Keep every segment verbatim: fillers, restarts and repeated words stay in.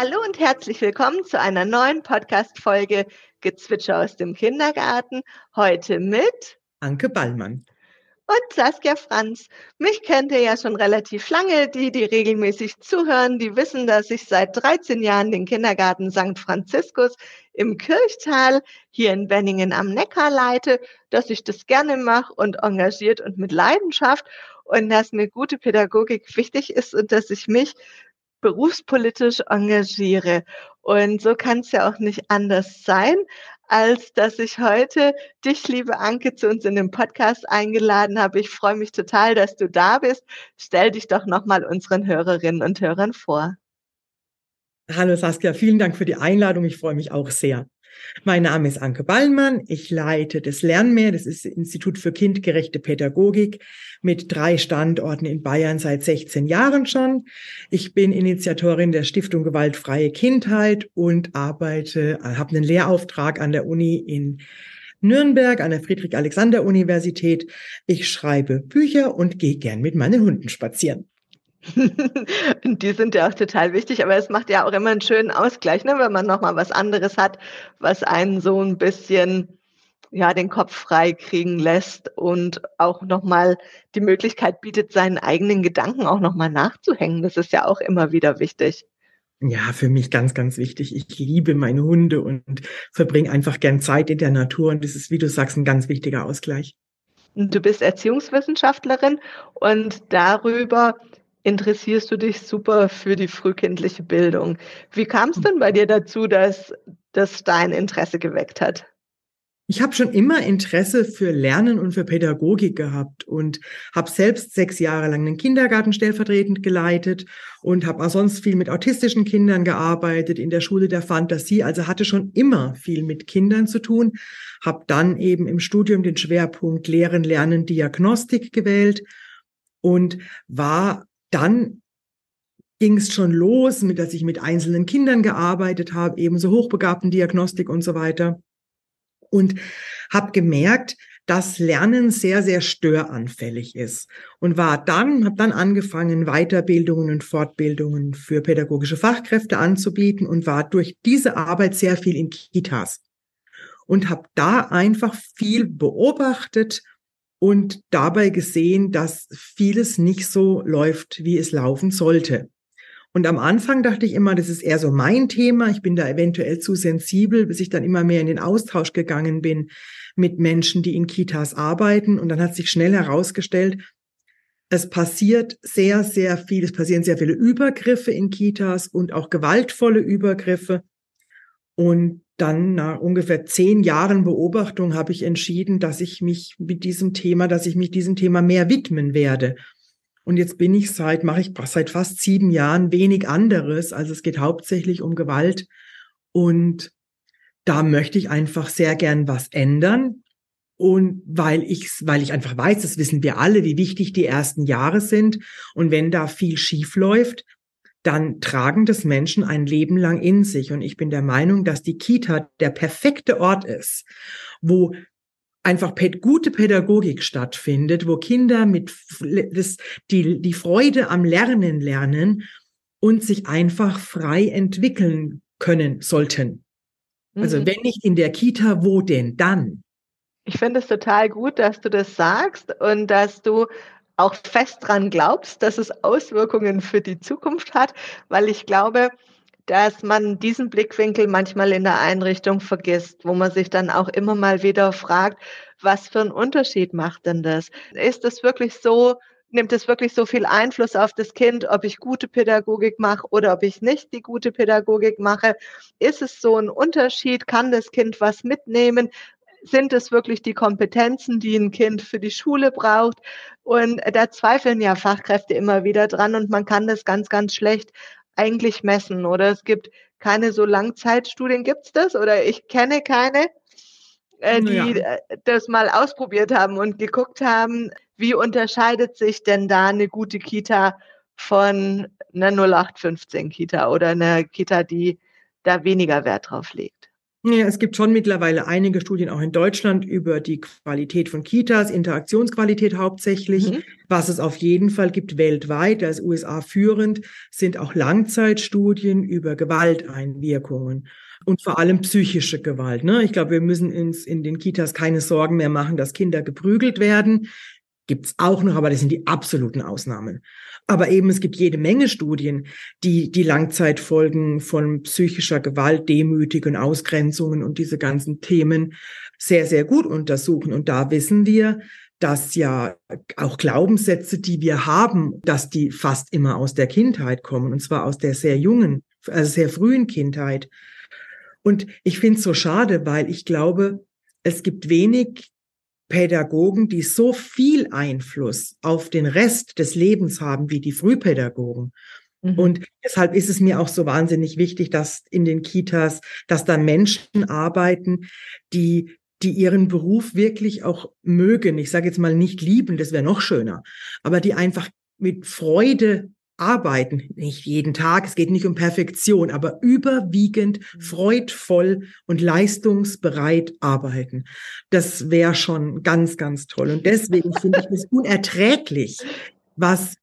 Hallo und herzlich willkommen zu einer neuen Podcast-Folge Gezwitscher aus dem Kindergarten. Heute mit Anke Ballmann und Saskia Franz. Mich kennt ihr ja schon relativ lange. Die, die regelmäßig zuhören, die wissen, dass ich seit dreizehn Jahren den Kindergarten Sankt Franziskus im Kirchtal hier in Benningen am Neckar leite, dass ich das gerne mache und engagiert und mit Leidenschaft und dass mir gute Pädagogik wichtig ist und dass ich mich berufspolitisch engagiere. Und so kann es ja auch nicht anders sein, als dass ich heute dich, liebe Anke, zu uns in den Podcast eingeladen habe. Ich freue mich total, dass du da bist. Stell dich doch nochmal unseren Hörerinnen und Hörern vor. Hallo Saskia, vielen Dank für die Einladung. Ich freue mich auch sehr. Mein Name ist Anke Ballmann. Ich leite das Lernmehr. Das ist das Institut für kindgerechte Pädagogik mit drei Standorten in Bayern seit sechzehn Jahren schon. Ich bin Initiatorin der Stiftung Gewaltfreie Kindheit und arbeite, habe einen Lehrauftrag an der Uni in Nürnberg, an der Friedrich-Alexander-Universität. Ich schreibe Bücher und gehe gern mit meinen Hunden spazieren. Die sind ja auch total wichtig, aber es macht ja auch immer einen schönen Ausgleich, ne, wenn man nochmal was anderes hat, was einen so ein bisschen, ja, den Kopf frei kriegen lässt und auch nochmal die Möglichkeit bietet, seinen eigenen Gedanken auch nochmal nachzuhängen. Das ist ja auch immer wieder wichtig. Ja, für mich ganz, ganz wichtig. Ich liebe meine Hunde und verbringe einfach gern Zeit in der Natur. Und das ist, wie du sagst, ein ganz wichtiger Ausgleich. Du bist Erziehungswissenschaftlerin und darüber interessierst du dich super für die frühkindliche Bildung. Wie kam es denn bei dir dazu, dass das dein Interesse geweckt hat? Ich habe schon immer Interesse für Lernen und für Pädagogik gehabt und habe selbst sechs Jahre lang einen Kindergarten stellvertretend geleitet und habe auch sonst viel mit autistischen Kindern gearbeitet in der Schule der Fantasie. Also hatte schon immer viel mit Kindern zu tun. Habe dann eben im Studium den Schwerpunkt Lehren, Lernen, Diagnostik gewählt und war dann ging es schon los, mit dass ich mit einzelnen Kindern gearbeitet habe, ebenso hochbegabten Diagnostik und so weiter. Und habe gemerkt, dass Lernen sehr, sehr störanfällig ist. Und war dann, habe dann angefangen, Weiterbildungen und Fortbildungen für pädagogische Fachkräfte anzubieten und war durch diese Arbeit sehr viel in Kitas. Und habe da einfach viel beobachtet und dabei gesehen, dass vieles nicht so läuft, wie es laufen sollte. Und am Anfang dachte ich immer, das ist eher so mein Thema. Ich bin da eventuell zu sensibel, bis ich dann immer mehr in den Austausch gegangen bin mit Menschen, die in Kitas arbeiten. Und dann hat sich schnell herausgestellt, es passiert sehr, sehr viel. Es passieren sehr viele Übergriffe in Kitas und auch gewaltvolle Übergriffe. Und dann nach ungefähr zehn Jahren Beobachtung habe ich entschieden, dass ich mich mit diesem Thema, dass ich mich diesem Thema mehr widmen werde. Und jetzt bin ich seit, mache ich seit fast sieben Jahren wenig anderes. Also es geht hauptsächlich um Gewalt. Und da möchte ich einfach sehr gern was ändern. Und weil ich, weil ich einfach weiß, das wissen wir alle, wie wichtig die ersten Jahre sind. Und wenn da viel schief läuft, dann tragen das Menschen ein Leben lang in sich. Und ich bin der Meinung, dass die Kita der perfekte Ort ist, wo einfach gute Pädagogik stattfindet, wo Kinder mit das, die, die Freude am Lernen lernen und sich einfach frei entwickeln können sollten. Mhm. Also wenn nicht in der Kita, wo denn dann? Ich finde es total gut, dass du das sagst und dass du auch fest dran glaubst, dass es Auswirkungen für die Zukunft hat, weil ich glaube, dass man diesen Blickwinkel manchmal in der Einrichtung vergisst, wo man sich dann auch immer mal wieder fragt, was für einen Unterschied macht denn das? Ist es wirklich so, nimmt es wirklich so viel Einfluss auf das Kind, ob ich gute Pädagogik mache oder ob ich nicht die gute Pädagogik mache? Ist es so ein Unterschied? Kann das Kind was mitnehmen? Sind es wirklich die Kompetenzen, die ein Kind für die Schule braucht? Und da zweifeln ja Fachkräfte immer wieder dran und man kann das ganz, ganz schlecht eigentlich messen. Oder es gibt keine so Langzeitstudien. Gibt's das? Oder ich kenne keine, äh, die Naja. das mal ausprobiert haben und geguckt haben, wie unterscheidet sich denn da eine gute Kita von einer null acht fünfzehn Kita oder einer Kita, die da weniger Wert drauf legt? Ja, es gibt schon mittlerweile einige Studien auch in Deutschland über die Qualität von Kitas, Interaktionsqualität hauptsächlich. Mhm. Was es auf jeden Fall gibt weltweit, da ist U S A führend, sind auch Langzeitstudien über Gewalteinwirkungen und vor allem psychische Gewalt. Ne? Ich glaube, wir müssen uns in den Kitas keine Sorgen mehr machen, dass Kinder geprügelt werden. Gibt's auch noch, aber das sind die absoluten Ausnahmen. Aber eben, es gibt jede Menge Studien, die die Langzeitfolgen von psychischer Gewalt, Demütigung, Ausgrenzungen und diese ganzen Themen sehr, sehr gut untersuchen. Und da wissen wir, dass ja auch Glaubenssätze, die wir haben, dass die fast immer aus der Kindheit kommen, und zwar aus der sehr jungen, also sehr frühen Kindheit. Und ich finde es so schade, weil ich glaube, es gibt wenig Pädagogen, die so viel Einfluss auf den Rest des Lebens haben wie die Frühpädagogen. Mhm. Und deshalb ist es mir auch so wahnsinnig wichtig, dass in den Kitas, dass da Menschen arbeiten, die die ihren Beruf wirklich auch mögen. Ich sage jetzt mal nicht lieben, das wäre noch schöner, aber die einfach mit Freude arbeiten, nicht jeden Tag, es geht nicht um Perfektion, aber überwiegend freudvoll und leistungsbereit arbeiten. Das wäre schon ganz, ganz toll. Und deswegen finde ich es unerträglich, was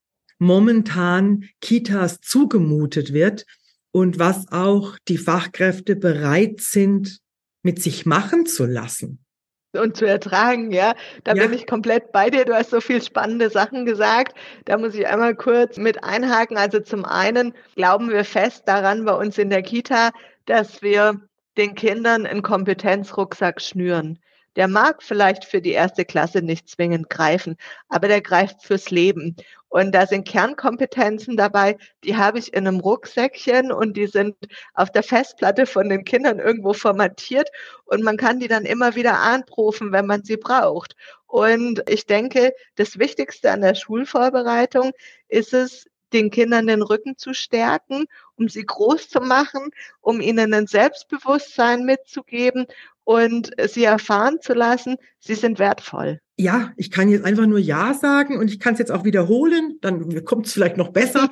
momentan Kitas zugemutet wird und was auch die Fachkräfte bereit sind, mit sich machen zu lassen. Und zu ertragen, ja. Da Ja. bin ich komplett bei dir. Du hast so viel spannende Sachen gesagt. Da muss ich einmal kurz mit einhaken. Also zum einen glauben wir fest daran bei uns in der Kita, dass wir den Kindern einen Kompetenzrucksack schnüren. Der mag vielleicht für die erste Klasse nicht zwingend greifen, aber der greift fürs Leben. Und da sind Kernkompetenzen dabei, die habe ich in einem Rucksäckchen und die sind auf der Festplatte von den Kindern irgendwo formatiert und man kann die dann immer wieder anrufen, wenn man sie braucht. Und ich denke, das Wichtigste an der Schulvorbereitung ist es, den Kindern den Rücken zu stärken, um sie groß zu machen, um ihnen ein Selbstbewusstsein mitzugeben und sie erfahren zu lassen, sie sind wertvoll. Ja, ich kann jetzt einfach nur Ja sagen und ich kann es jetzt auch wiederholen, dann kommt es vielleicht noch besser.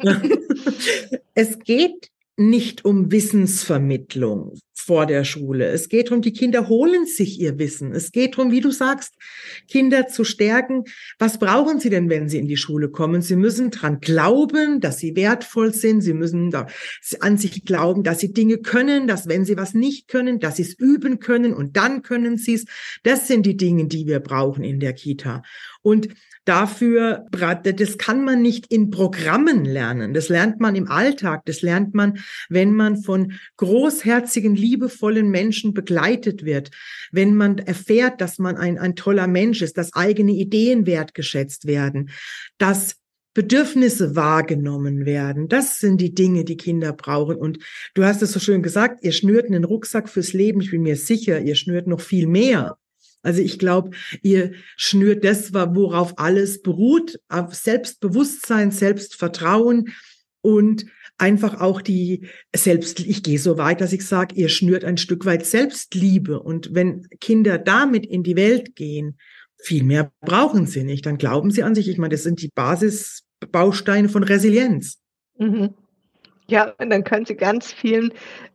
Es geht nicht um Wissensvermittlung vor der Schule. Es geht darum, die Kinder holen sich ihr Wissen. Es geht darum, wie du sagst, Kinder zu stärken. Was brauchen sie denn, wenn sie in die Schule kommen? Sie müssen dran glauben, dass sie wertvoll sind. Sie müssen da an sich glauben, dass sie Dinge können, dass wenn sie was nicht können, dass sie es üben können und dann können sie es. Das sind die Dinge, die wir brauchen in der Kita. Und dafür, das kann man nicht in Programmen lernen. Das lernt man im Alltag. Das lernt man, wenn man von großherzigen, liebevollen Menschen begleitet wird. Wenn man erfährt, dass man ein, ein toller Mensch ist, dass eigene Ideen wertgeschätzt werden, dass Bedürfnisse wahrgenommen werden. Das sind die Dinge, die Kinder brauchen. Und du hast es so schön gesagt, ihr schnürt einen Rucksack fürs Leben. Ich bin mir sicher, ihr schnürt noch viel mehr. Also ich glaube, ihr schnürt das, worauf alles beruht, auf Selbstbewusstsein, Selbstvertrauen und einfach auch die Selbst, ich gehe so weit, dass ich sage, ihr schnürt ein Stück weit Selbstliebe. Und wenn Kinder damit in die Welt gehen, viel mehr brauchen sie nicht. Dann glauben sie an sich. Ich meine, das sind die Basisbausteine von Resilienz. Mhm. Ja, und dann können sie ganz vielen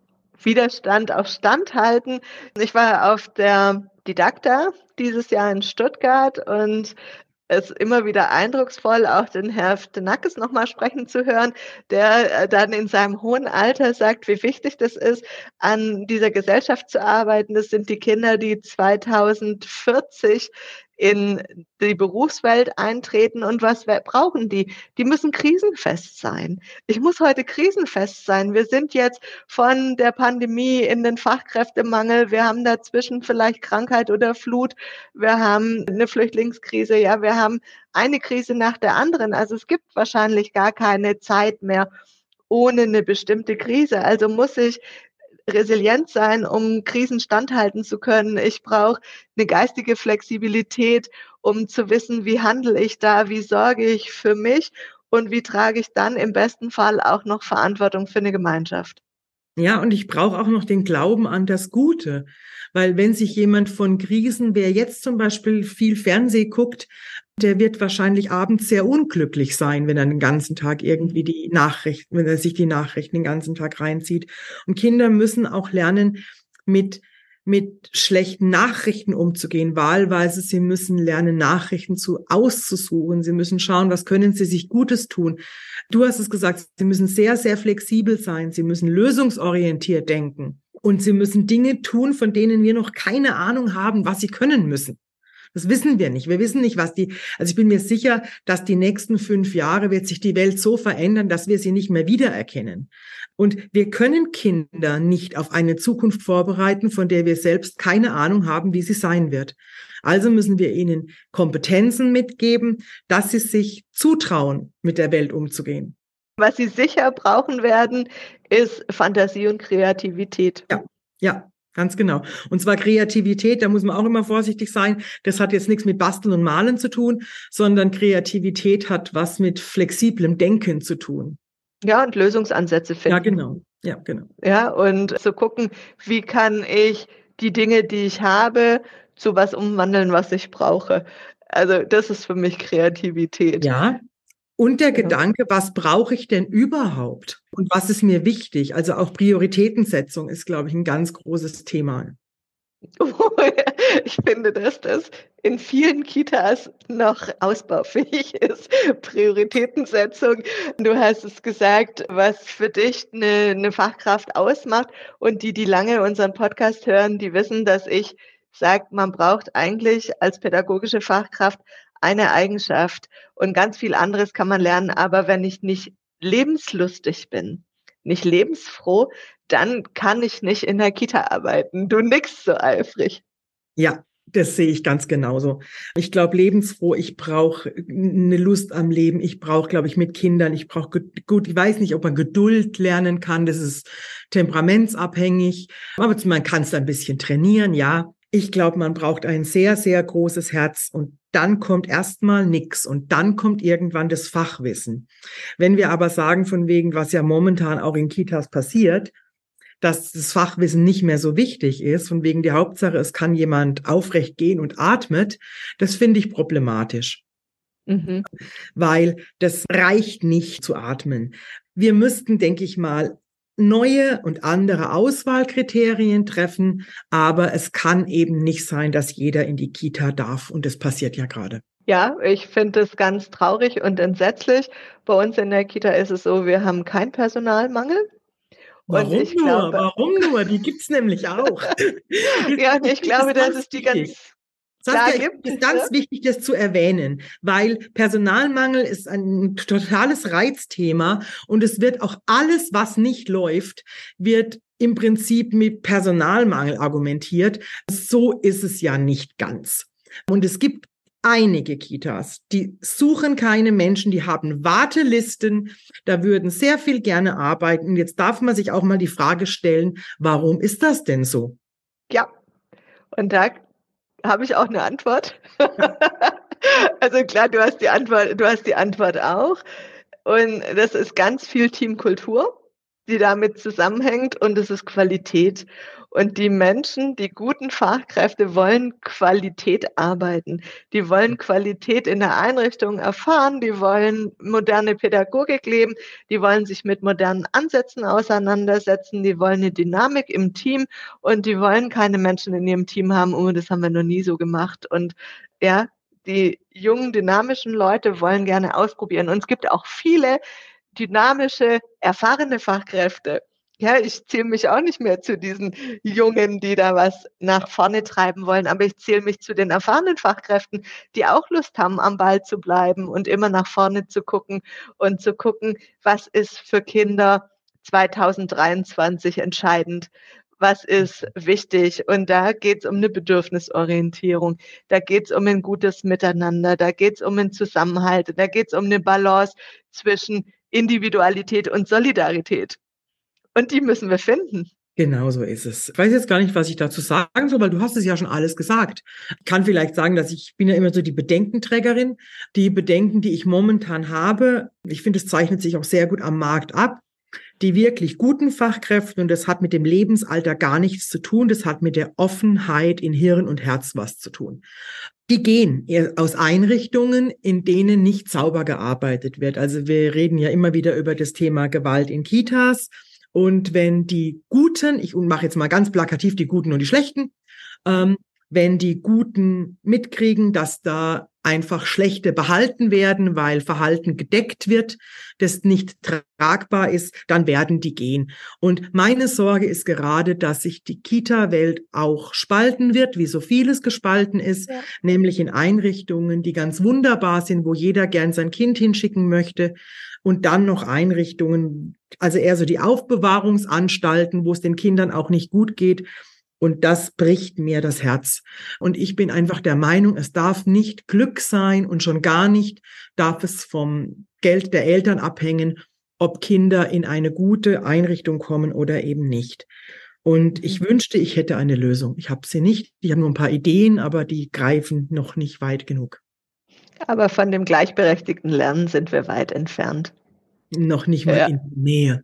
Widerstand auch standhalten. Ich war auf der Didakta dieses Jahr in Stuttgart und es ist immer wieder eindrucksvoll, auch den Herrn Stenakis nochmal sprechen zu hören, der dann in seinem hohen Alter sagt, wie wichtig das ist, an dieser Gesellschaft zu arbeiten. Das sind die Kinder, die zweitausendvierzig in die Berufswelt eintreten. Und was brauchen die? Die müssen krisenfest sein. Ich muss heute krisenfest sein. Wir sind jetzt von der Pandemie in den Fachkräftemangel. Wir haben dazwischen vielleicht Krankheit oder Flut. Wir haben eine Flüchtlingskrise. Ja, wir haben eine Krise nach der anderen. Also es gibt wahrscheinlich gar keine Zeit mehr ohne eine bestimmte Krise. Also muss ich resilient sein, um Krisen standhalten zu können. Ich brauche eine geistige Flexibilität, um zu wissen, wie handle ich da, wie sorge ich für mich und wie trage ich dann im besten Fall auch noch Verantwortung für eine Gemeinschaft. Ja, und ich brauche auch noch den Glauben an das Gute, weil wenn sich jemand von Krisen, wer jetzt zum Beispiel viel Fernseh guckt, der wird wahrscheinlich abends sehr unglücklich sein, wenn er den ganzen Tag irgendwie die Nachrichten, wenn er sich die Nachrichten den ganzen Tag reinzieht. Und Kinder müssen auch lernen, mit mit schlechten Nachrichten umzugehen. Wahlweise, sie müssen lernen, Nachrichten zu auszusuchen. Sie müssen schauen, was können sie sich Gutes tun. Du hast es gesagt, sie müssen sehr, sehr flexibel sein. Sie müssen lösungsorientiert denken. Und sie müssen Dinge tun, von denen wir noch keine Ahnung haben, was sie können müssen. Das wissen wir nicht. Wir wissen nicht, was die, also ich bin mir sicher, dass die nächsten fünf Jahre wird sich die Welt so verändern, dass wir sie nicht mehr wiedererkennen. Und wir können Kinder nicht auf eine Zukunft vorbereiten, von der wir selbst keine Ahnung haben, wie sie sein wird. Also müssen wir ihnen Kompetenzen mitgeben, dass sie sich zutrauen, mit der Welt umzugehen. Was sie sicher brauchen werden, ist Fantasie und Kreativität. Ja, ja. Ganz genau. Und zwar Kreativität, da muss man auch immer vorsichtig sein. Das hat jetzt nichts mit Basteln und Malen zu tun, sondern Kreativität hat was mit flexiblem Denken zu tun. Ja, und Lösungsansätze finden. Ja, genau. Ja, genau. Ja, und so gucken, wie kann ich die Dinge, die ich habe, zu was umwandeln, was ich brauche. Also das ist für mich Kreativität. Ja. Und der Ja. Gedanke, was brauche ich denn überhaupt? Und was ist mir wichtig? Also auch Prioritätensetzung ist, glaube ich, ein ganz großes Thema. Ich finde, dass das in vielen Kitas noch ausbaufähig ist. Prioritätensetzung. Du hast es gesagt, was für dich eine, eine Fachkraft ausmacht. Und die, die lange unseren Podcast hören, die wissen, dass ich sage, man braucht eigentlich als pädagogische Fachkraft eine Eigenschaft. Und ganz viel anderes kann man lernen. Aber wenn ich nicht lebenslustig bin, nicht lebensfroh, dann kann ich nicht in der Kita arbeiten. Du nickst so eifrig. Ja, das sehe ich ganz genauso. Ich glaube, lebensfroh, ich brauche eine Lust am Leben. Ich brauche, glaube ich, mit Kindern, ich brauche gut, ich weiß nicht, ob man Geduld lernen kann. Das ist temperamentsabhängig. Aber man kann es ein bisschen trainieren, ja. Ich glaube, man braucht ein sehr, sehr großes Herz und dann kommt erstmal nix und dann kommt irgendwann das Fachwissen. Wenn wir aber sagen, von wegen, was ja momentan auch in Kitas passiert, dass das Fachwissen nicht mehr so wichtig ist, von wegen die Hauptsache, es kann jemand aufrecht gehen und atmet, das finde ich problematisch. Mhm. Weil das reicht nicht zu atmen. Wir müssten, denke ich mal, neue und andere Auswahlkriterien treffen, aber es kann eben nicht sein, dass jeder in die Kita darf und das passiert ja gerade. Ja, ich finde es ganz traurig und entsetzlich. Bei uns in der Kita ist es so, wir haben keinen Personalmangel. Warum und ich nur? Glaube, Warum nur? Die gibt's nämlich auch. Ja, und ich glaube, dass es die ganz Saskia, ich finde es ganz ja? wichtig, das zu erwähnen, weil Personalmangel ist ein totales Reizthema und es wird auch alles, was nicht läuft, wird im Prinzip mit Personalmangel argumentiert. So ist es ja nicht ganz. Und es gibt einige Kitas, die suchen keine Menschen, die haben Wartelisten, da würden sehr viel gerne arbeiten. Und jetzt darf man sich auch mal die Frage stellen, warum ist das denn so? Ja, und da habe ich auch eine Antwort. Also klar, du hast die Antwort, du hast die Antwort auch. Und das ist ganz viel Teamkultur, die damit zusammenhängt, und es ist Qualität. Und die Menschen, die guten Fachkräfte, wollen Qualität arbeiten. Die wollen Qualität in der Einrichtung erfahren, die wollen moderne Pädagogik leben, die wollen sich mit modernen Ansätzen auseinandersetzen, die wollen eine Dynamik im Team und die wollen keine Menschen in ihrem Team haben, oh, das haben wir noch nie so gemacht. Und ja, die jungen, dynamischen Leute wollen gerne ausprobieren. Und es gibt auch viele dynamische, erfahrene Fachkräfte. Ja, ich zähle mich auch nicht mehr zu diesen Jungen, die da was nach vorne treiben wollen, aber ich zähle mich zu den erfahrenen Fachkräften, die auch Lust haben, am Ball zu bleiben und immer nach vorne zu gucken und zu gucken, was ist für Kinder zweitausenddreiundzwanzig entscheidend, was ist wichtig. Und da geht es um eine Bedürfnisorientierung, da geht es um ein gutes Miteinander, da geht es um einen Zusammenhalt, da geht es um eine Balance zwischen Individualität und Solidarität. Und die müssen wir finden. Genau so ist es. Ich weiß jetzt gar nicht, was ich dazu sagen soll, weil du hast es ja schon alles gesagt. Ich kann vielleicht sagen, dass ich bin ja immer so die Bedenkenträgerin. Die Bedenken, die ich momentan habe, ich finde, es zeichnet sich auch sehr gut am Markt ab. Die wirklich guten Fachkräfte, und das hat mit dem Lebensalter gar nichts zu tun, das hat mit der Offenheit in Hirn und Herz was zu tun. Die gehen aus Einrichtungen, in denen nicht sauber gearbeitet wird. Also wir reden ja immer wieder über das Thema Gewalt in Kitas. Und wenn die Guten, ich mache jetzt mal ganz plakativ die Guten und die Schlechten, ähm, wenn die Guten mitkriegen, dass da einfach Schlechte behalten werden, weil Verhalten gedeckt wird, das nicht tragbar ist, dann werden die gehen. Und meine Sorge ist gerade, dass sich die Kita-Welt auch spalten wird, wie so vieles gespalten ist, ja. Nämlich in Einrichtungen, die ganz wunderbar sind, wo jeder gern sein Kind hinschicken möchte, und dann noch Einrichtungen, also eher so die Aufbewahrungsanstalten, wo es den Kindern auch nicht gut geht. Und das bricht mir das Herz. Und ich bin einfach der Meinung, es darf nicht Glück sein und schon gar nicht darf es vom Geld der Eltern abhängen, ob Kinder in eine gute Einrichtung kommen oder eben nicht. Und ich wünschte, ich hätte eine Lösung. Ich habe sie nicht. Ich habe nur ein paar Ideen, aber die greifen noch nicht weit genug. Aber von dem gleichberechtigten Lernen sind wir weit entfernt. Noch nicht mal ja. in der Nähe.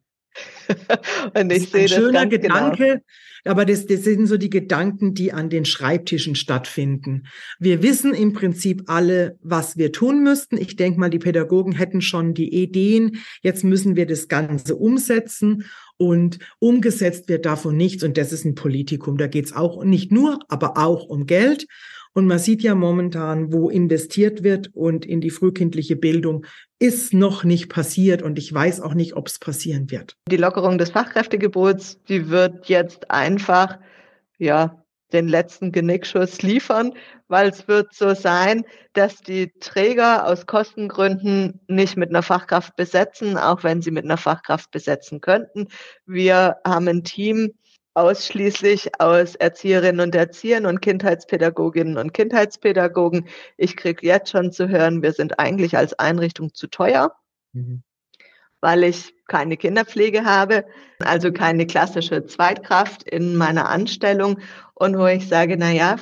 Und ich das ist ein sehe das schöner ganz Gedanke, genau. Aber das, das sind so die Gedanken, die an den Schreibtischen stattfinden. Wir wissen im Prinzip alle, was wir tun müssten. Ich denke mal, die Pädagogen hätten schon die Ideen. Jetzt müssen wir das Ganze umsetzen. Und umgesetzt wird davon nichts. Und das ist ein Politikum. Da geht es auch nicht nur, aber auch um Geld. Und man sieht ja momentan, wo investiert wird, und in die frühkindliche Bildung ist noch nicht passiert. Und ich weiß auch nicht, ob es passieren wird. Die Lockerung des Fachkräftegebots, die wird jetzt einfach, ja, den letzten Genickschuss liefern, weil es wird so sein, dass die Träger aus Kostengründen nicht mit einer Fachkraft besetzen, auch wenn sie mit einer Fachkraft besetzen könnten. Wir haben ein Team ausschließlich aus Erzieherinnen und Erziehern und Kindheitspädagoginnen und Kindheitspädagogen. Ich kriege jetzt schon zu hören, wir sind eigentlich als Einrichtung zu teuer, mhm. weil ich keine Kinderpflege habe, also keine klassische Zweitkraft in meiner Anstellung, und wo ich sage, na ja,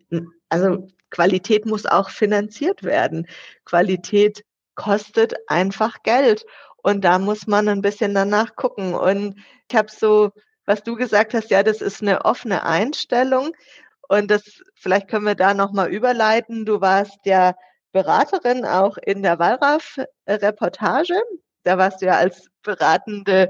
also Qualität muss auch finanziert werden. Qualität kostet einfach Geld, und da muss man ein bisschen danach gucken. Und ich habe so, was du gesagt hast, ja, das ist eine offene Einstellung, und das, vielleicht können wir da nochmal überleiten. Du warst ja Beraterin auch in der Wallraff-Reportage. Da warst du ja als beratende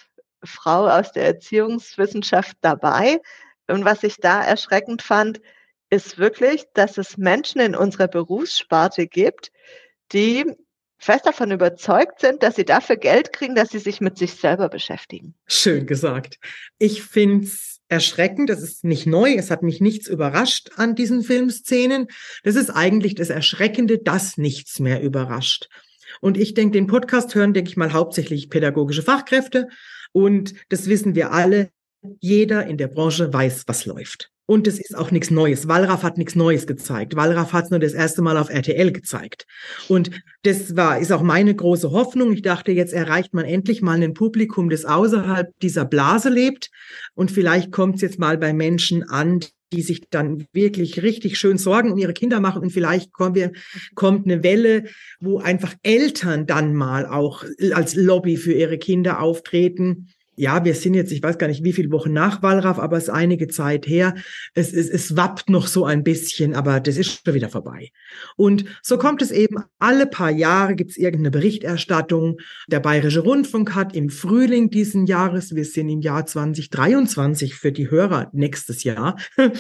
Frau aus der Erziehungswissenschaft dabei. Und was ich da erschreckend fand, ist wirklich, dass es Menschen in unserer Berufssparte gibt, die fest davon überzeugt sind, dass sie dafür Geld kriegen, dass sie sich mit sich selber beschäftigen. Schön gesagt. Ich finde es erschreckend. Das ist nicht neu. Es hat mich nichts überrascht an diesen Filmszenen. Das ist eigentlich das Erschreckende, dass nichts mehr überrascht. Und ich denke, den Podcast hören, denke ich mal, hauptsächlich pädagogische Fachkräfte. Und das wissen wir alle. Jeder in der Branche weiß, was läuft. Und es ist auch nichts Neues. Wallraff hat nichts Neues gezeigt. Wallraff hat es nur das erste Mal auf R T L gezeigt. Und das war, ist auch meine große Hoffnung. Ich dachte, jetzt erreicht man endlich mal ein Publikum, das außerhalb dieser Blase lebt. Und vielleicht kommt es jetzt mal bei Menschen an, die sich dann wirklich richtig schön Sorgen um ihre Kinder machen. Und vielleicht kommt, wir, kommt eine Welle, wo einfach Eltern dann mal auch als Lobby für ihre Kinder auftreten. Ja, wir sind jetzt, ich weiß gar nicht, wie viele Wochen nach Wallraff, aber es ist einige Zeit her. Es, es, es wappt noch so ein bisschen, aber das ist schon wieder vorbei. Und so kommt es eben, alle paar Jahre gibt es irgendeine Berichterstattung. Der Bayerische Rundfunk hat im Frühling diesen Jahres, wir sind im Jahr zwanzig dreiundzwanzig für die Hörer nächstes Jahr,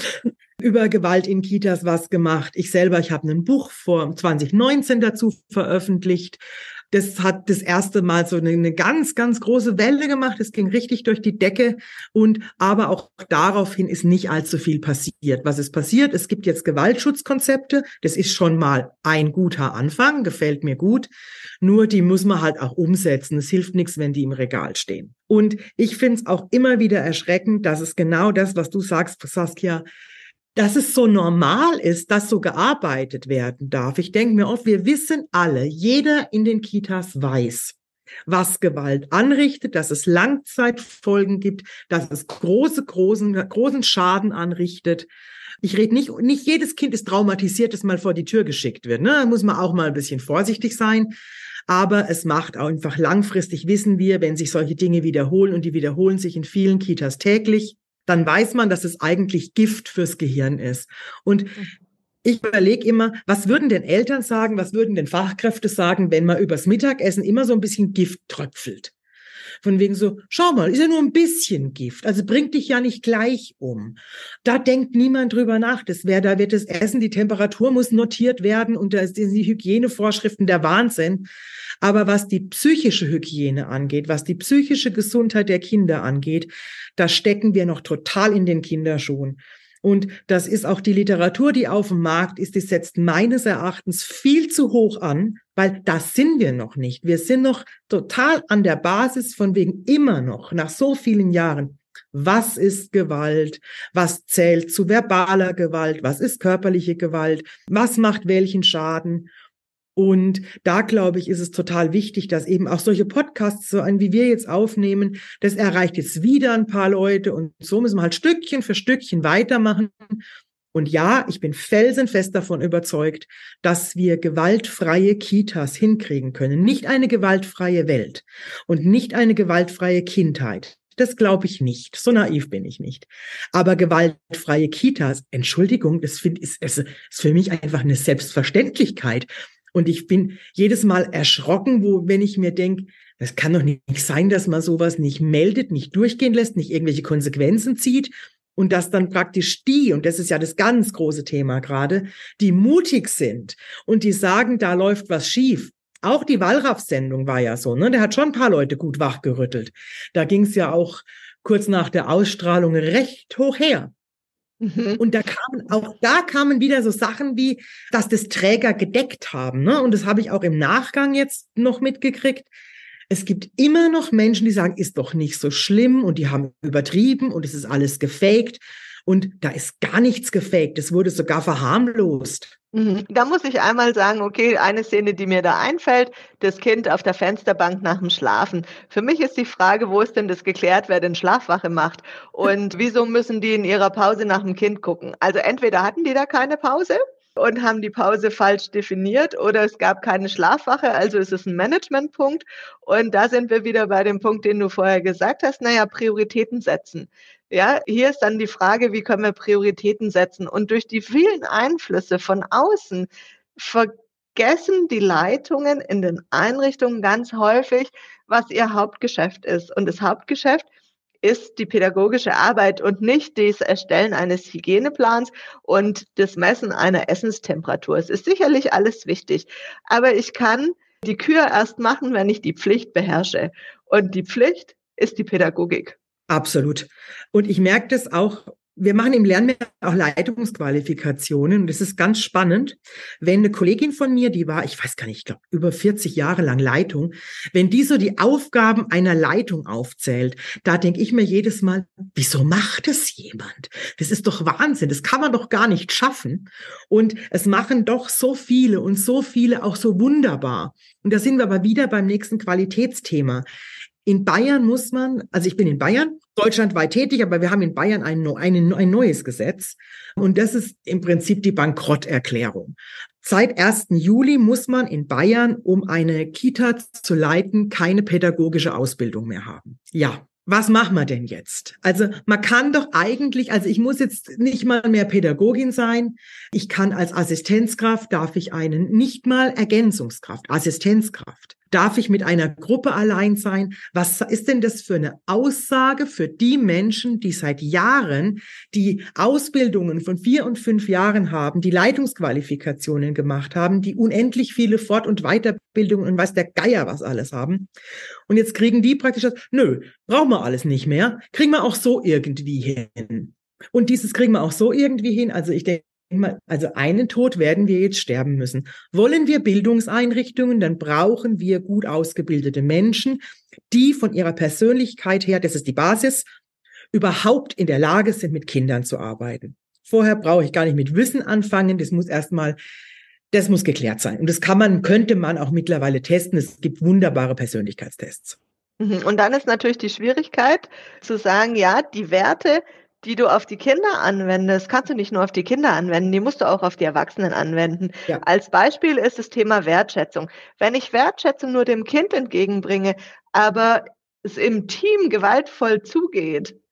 über Gewalt in Kitas was gemacht. Ich selber, ich habe ein Buch vor zwanzig neunzehn dazu veröffentlicht. Das hat das erste Mal so eine, eine ganz, ganz große Welle gemacht. Es ging richtig durch die Decke. Und aber auch daraufhin ist nicht allzu viel passiert. Was ist passiert? Es gibt jetzt Gewaltschutzkonzepte. Das ist schon mal ein guter Anfang. Gefällt mir gut. Nur die muss man halt auch umsetzen. Es hilft nichts, wenn die im Regal stehen. Und ich finde es auch immer wieder erschreckend, dass es genau das, was du sagst, Saskia, dass es so normal ist, dass so gearbeitet werden darf. Ich denke mir oft, wir wissen alle, jeder in den Kitas weiß, was Gewalt anrichtet, dass es Langzeitfolgen gibt, dass es große, großen, großen Schaden anrichtet. Ich rede nicht, nicht jedes Kind ist traumatisiert, das mal vor die Tür geschickt wird. Ne? Da muss man auch mal ein bisschen vorsichtig sein. Aber es macht auch einfach langfristig, wissen wir, wenn sich solche Dinge wiederholen, und die wiederholen sich in vielen Kitas täglich, dann weiß man, dass es eigentlich Gift fürs Gehirn ist. Und ich überlege immer, was würden denn Eltern sagen, was würden denn Fachkräfte sagen, wenn man übers Mittagessen immer so ein bisschen Gift tröpfelt? Von wegen so, schau mal, ist ja nur ein bisschen Gift, also bringt dich ja nicht gleich um. Da denkt niemand drüber nach. Das wär, da wird das Essen, die Temperatur muss notiert werden und da sind die Hygienevorschriften der Wahnsinn. Aber was die psychische Hygiene angeht, was die psychische Gesundheit der Kinder angeht, da stecken wir noch total in den Kinderschuhen. Und das ist auch die Literatur, die auf dem Markt ist, die setzt meines Erachtens viel zu hoch an, weil das sind wir noch nicht. Wir sind noch total an der Basis von wegen immer noch, nach so vielen Jahren. Was ist Gewalt? Was zählt zu verbaler Gewalt? Was ist körperliche Gewalt? Was macht welchen Schaden? Und da, glaube ich, ist es total wichtig, dass eben auch solche Podcasts, so ein wie wir jetzt aufnehmen, das erreicht jetzt wieder ein paar Leute und so müssen wir halt Stückchen für Stückchen weitermachen. Und ja, ich bin felsenfest davon überzeugt, dass wir gewaltfreie Kitas hinkriegen können. Nicht eine gewaltfreie Welt und nicht eine gewaltfreie Kindheit. Das glaube ich nicht. So naiv bin ich nicht. Aber gewaltfreie Kitas, Entschuldigung, das finde ich, ist, ist für mich einfach eine Selbstverständlichkeit. Und ich bin jedes Mal erschrocken, wo, wenn ich mir denke, das kann doch nicht sein, dass man sowas nicht meldet, nicht durchgehen lässt, nicht irgendwelche Konsequenzen zieht und dass dann praktisch die, und das ist ja das ganz große Thema gerade, die mutig sind und die sagen, da läuft was schief. Auch die Wallraff-Sendung war ja so, ne? Der hat schon ein paar Leute gut wachgerüttelt. Da ging es ja auch kurz nach der Ausstrahlung recht hoch her. Und da kamen, auch da kamen wieder so Sachen wie, dass das Träger gedeckt haben, ne? Und das habe ich auch im Nachgang jetzt noch mitgekriegt. Es gibt immer noch Menschen, die sagen, ist doch nicht so schlimm und die haben übertrieben und es ist alles gefaked. Und da ist gar nichts gefaked. Es wurde sogar verharmlost. Da muss ich einmal sagen, okay, eine Szene, die mir da einfällt, das Kind auf der Fensterbank nach dem Schlafen. Für mich ist die Frage, wo ist denn das geklärt, wer denn Schlafwache macht? Und wieso müssen die in ihrer Pause nach dem Kind gucken? Also entweder hatten die da keine Pause und haben die Pause falsch definiert oder es gab keine Schlafwache, also ist es ein Managementpunkt. Und da sind wir wieder bei dem Punkt, den du vorher gesagt hast, naja, Prioritäten setzen. Ja, hier ist dann die Frage, wie können wir Prioritäten setzen? Und durch die vielen Einflüsse von außen vergessen die Leitungen in den Einrichtungen ganz häufig, was ihr Hauptgeschäft ist. Und das Hauptgeschäft ist die pädagogische Arbeit und nicht das Erstellen eines Hygieneplans und das Messen einer Essenstemperatur. Es ist sicherlich alles wichtig, aber ich kann die Kür erst machen, wenn ich die Pflicht beherrsche. Und die Pflicht ist die Pädagogik. Absolut. Und ich merke das auch, wir machen im Lernen auch Leitungsqualifikationen und das ist ganz spannend, wenn eine Kollegin von mir, die war, ich weiß gar nicht, ich glaube über vierzig Jahre lang Leitung, wenn die so die Aufgaben einer Leitung aufzählt, da denke ich mir jedes Mal, wieso macht das jemand? Das ist doch Wahnsinn, das kann man doch gar nicht schaffen. Und es machen doch so viele und so viele auch so wunderbar. Und da sind wir aber wieder beim nächsten Qualitätsthema. In Bayern muss man, also ich bin in Bayern, deutschlandweit tätig, aber wir haben in Bayern ein, ein, ein neues Gesetz und das ist im Prinzip die Bankrotterklärung. Seit ersten Juli muss man in Bayern, um eine Kita zu leiten, keine pädagogische Ausbildung mehr haben. Ja. Was machen wir denn jetzt? Also man kann doch eigentlich, also ich muss jetzt nicht mal mehr Pädagogin sein. Ich kann als Assistenzkraft, darf ich einen, nicht mal Ergänzungskraft, Assistenzkraft. Darf ich mit einer Gruppe allein sein? Was ist denn das für eine Aussage für die Menschen, die seit Jahren die Ausbildungen von vier und fünf Jahren haben, die Leitungsqualifikationen gemacht haben, die unendlich viele Fort- und Weiterbildungen und weiß der Geier was alles haben. Und jetzt kriegen die praktisch das, nö, brauchen wir alles nicht mehr, kriegen wir auch so irgendwie hin. Und dieses kriegen wir auch so irgendwie hin. Also ich denke, also einen Tod werden wir jetzt sterben müssen. Wollen wir Bildungseinrichtungen, dann brauchen wir gut ausgebildete Menschen, die von ihrer Persönlichkeit her, das ist die Basis, überhaupt in der Lage sind, mit Kindern zu arbeiten. Vorher brauche ich gar nicht mit Wissen anfangen, das muss erstmal, das muss geklärt sein. Und das kann man, könnte man auch mittlerweile testen. Es gibt wunderbare Persönlichkeitstests. Und dann ist natürlich die Schwierigkeit zu sagen, ja, die Werte, die du auf die Kinder anwendest, kannst du nicht nur auf die Kinder anwenden, die musst du auch auf die Erwachsenen anwenden. Ja. Als Beispiel ist das Thema Wertschätzung. Wenn ich Wertschätzung nur dem Kind entgegenbringe, aber es im Team gewaltvoll zugeht,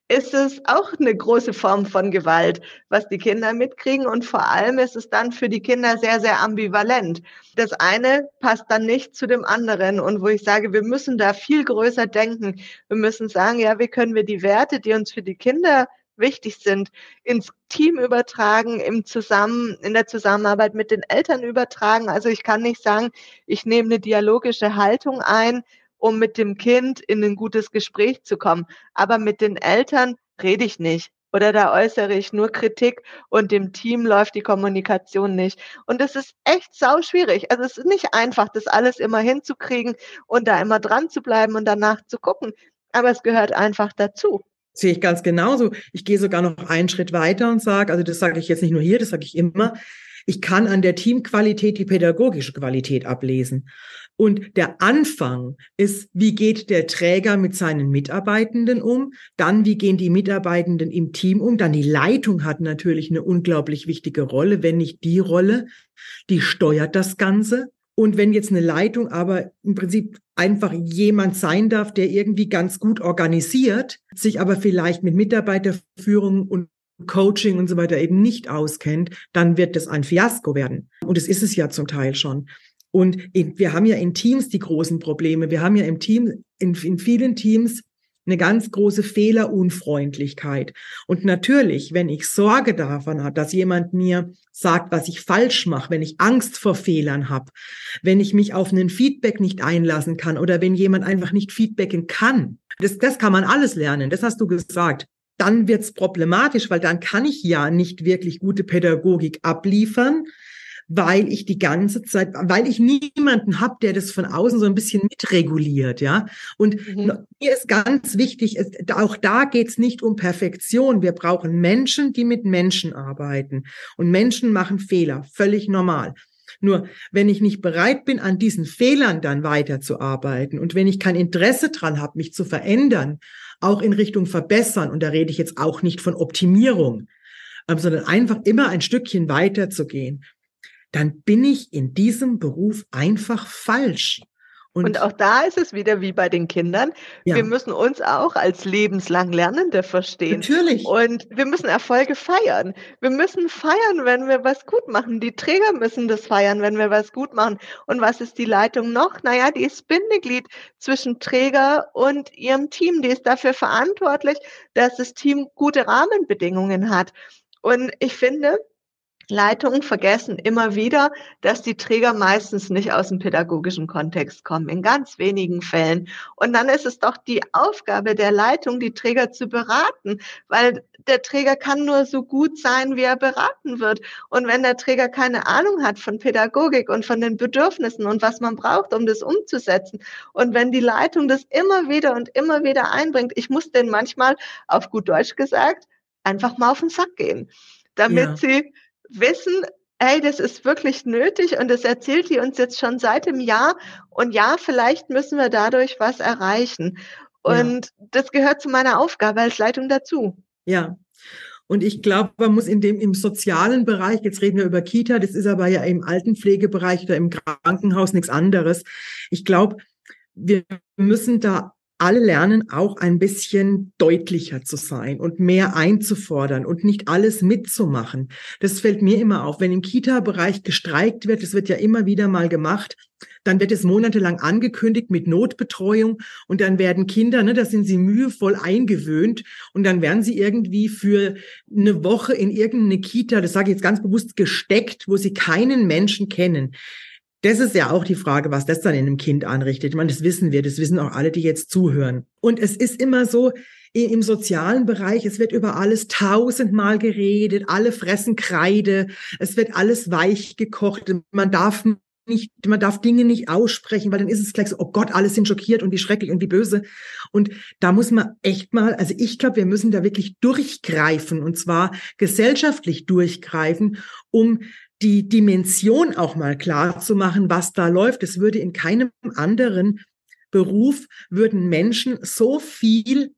ist es auch eine große Form von Gewalt, was die Kinder mitkriegen. Und vor allem ist es dann für die Kinder sehr, sehr ambivalent. Das eine passt dann nicht zu dem anderen. Und wo ich sage, wir müssen da viel größer denken. Wir müssen sagen, ja, wie können wir die Werte, die uns für die Kinder wichtig sind, ins Team übertragen, im Zusammen, in der Zusammenarbeit mit den Eltern übertragen. Also ich kann nicht sagen, ich nehme eine dialogische Haltung ein, um mit dem Kind in ein gutes Gespräch zu kommen. Aber mit den Eltern rede ich nicht oder da äußere ich nur Kritik und im Team läuft die Kommunikation nicht. Und das ist echt sau schwierig. Also es ist nicht einfach, das alles immer hinzukriegen und da immer dran zu bleiben und danach zu gucken. Aber es gehört einfach dazu. Sehe ich ganz genauso. Ich gehe sogar noch einen Schritt weiter und sage, also das sage ich jetzt nicht nur hier, das sage ich immer, ich kann an der Teamqualität die pädagogische Qualität ablesen. Und der Anfang ist, wie geht der Träger mit seinen Mitarbeitenden um? Dann, wie gehen die Mitarbeitenden im Team um? Dann die Leitung hat natürlich eine unglaublich wichtige Rolle, wenn nicht die Rolle, die steuert das Ganze. Und wenn jetzt eine Leitung aber im Prinzip einfach jemand sein darf, der irgendwie ganz gut organisiert, sich aber vielleicht mit Mitarbeiterführung und Coaching und so weiter eben nicht auskennt, dann wird das ein Fiasko werden. Und es ist es ja zum Teil schon. Und in, wir haben ja in Teams die großen Probleme. Wir haben ja im Team, in, in vielen Teams eine ganz große Fehlerunfreundlichkeit. Und natürlich, wenn ich Sorge davon habe, dass jemand mir sagt, was ich falsch mache, wenn ich Angst vor Fehlern habe, wenn ich mich auf einen Feedback nicht einlassen kann oder wenn jemand einfach nicht feedbacken kann, das, das kann man alles lernen, das hast du gesagt. Dann wird's problematisch, weil dann kann ich ja nicht wirklich gute Pädagogik abliefern, weil ich die ganze Zeit, weil ich niemanden habe, der das von außen so ein bisschen mitreguliert, ja. Und mhm. mir ist ganz wichtig, es, auch da geht's nicht um Perfektion. Wir brauchen Menschen, die mit Menschen arbeiten. Und Menschen machen Fehler, völlig normal. Nur, wenn ich nicht bereit bin, an diesen Fehlern dann weiterzuarbeiten und wenn ich kein Interesse dran habe, mich zu verändern, auch in Richtung verbessern, und da rede ich jetzt auch nicht von Optimierung, sondern einfach immer ein Stückchen weiterzugehen, dann bin ich in diesem Beruf einfach falsch. Und, und auch da ist es wieder wie bei den Kindern. Ja. Wir müssen uns auch als lebenslang Lernende verstehen. Natürlich. Und wir müssen Erfolge feiern. Wir müssen feiern, wenn wir was gut machen. Die Träger müssen das feiern, wenn wir was gut machen. Und was ist die Leitung noch? Naja, die ist Bindeglied zwischen Träger und ihrem Team. Die ist dafür verantwortlich, dass das Team gute Rahmenbedingungen hat. Und ich finde, Leitungen vergessen immer wieder, dass die Träger meistens nicht aus dem pädagogischen Kontext kommen, in ganz wenigen Fällen. Und dann ist es doch die Aufgabe der Leitung, die Träger zu beraten, weil der Träger kann nur so gut sein, wie er beraten wird. Und wenn der Träger keine Ahnung hat von Pädagogik und von den Bedürfnissen und was man braucht, um das umzusetzen, und wenn die Leitung das immer wieder und immer wieder einbringt, ich muss denen manchmal, auf gut Deutsch gesagt, einfach mal auf den Sack gehen, damit ja. sie wissen, hey, das ist wirklich nötig und das erzählt die uns jetzt schon seit dem Jahr und ja, vielleicht müssen wir dadurch was erreichen. Und ja. das gehört zu meiner Aufgabe als Leitung dazu. Ja. Und ich glaube, man muss in dem, im sozialen Bereich, jetzt reden wir über Kita, das ist aber ja im Altenpflegebereich oder im Krankenhaus nichts anderes. Ich glaube, wir müssen da alle lernen, auch ein bisschen deutlicher zu sein und mehr einzufordern und nicht alles mitzumachen. Das fällt mir immer auf. Wenn im Kita-Bereich gestreikt wird, das wird ja immer wieder mal gemacht, dann wird es monatelang angekündigt mit Notbetreuung und dann werden Kinder, ne, da sind sie mühevoll eingewöhnt und dann werden sie irgendwie für eine Woche in irgendeine Kita, das sage ich jetzt ganz bewusst, gesteckt, wo sie keinen Menschen kennen. Das ist ja auch die Frage, was das dann in einem Kind anrichtet. Ich meine, das wissen wir, das wissen auch alle, die jetzt zuhören. Und es ist immer so, im sozialen Bereich, es wird über alles tausendmal geredet, alle fressen Kreide, es wird alles weich gekocht, man darf nicht, man darf Dinge nicht aussprechen, weil dann ist es gleich so, oh Gott, alle sind schockiert und wie schrecklich und wie böse. Und da muss man echt mal, also ich glaube, wir müssen da wirklich durchgreifen und zwar gesellschaftlich durchgreifen, um die Dimension auch mal klar zu machen, was da läuft. Es würde in keinem anderen Beruf, würden Menschen so viel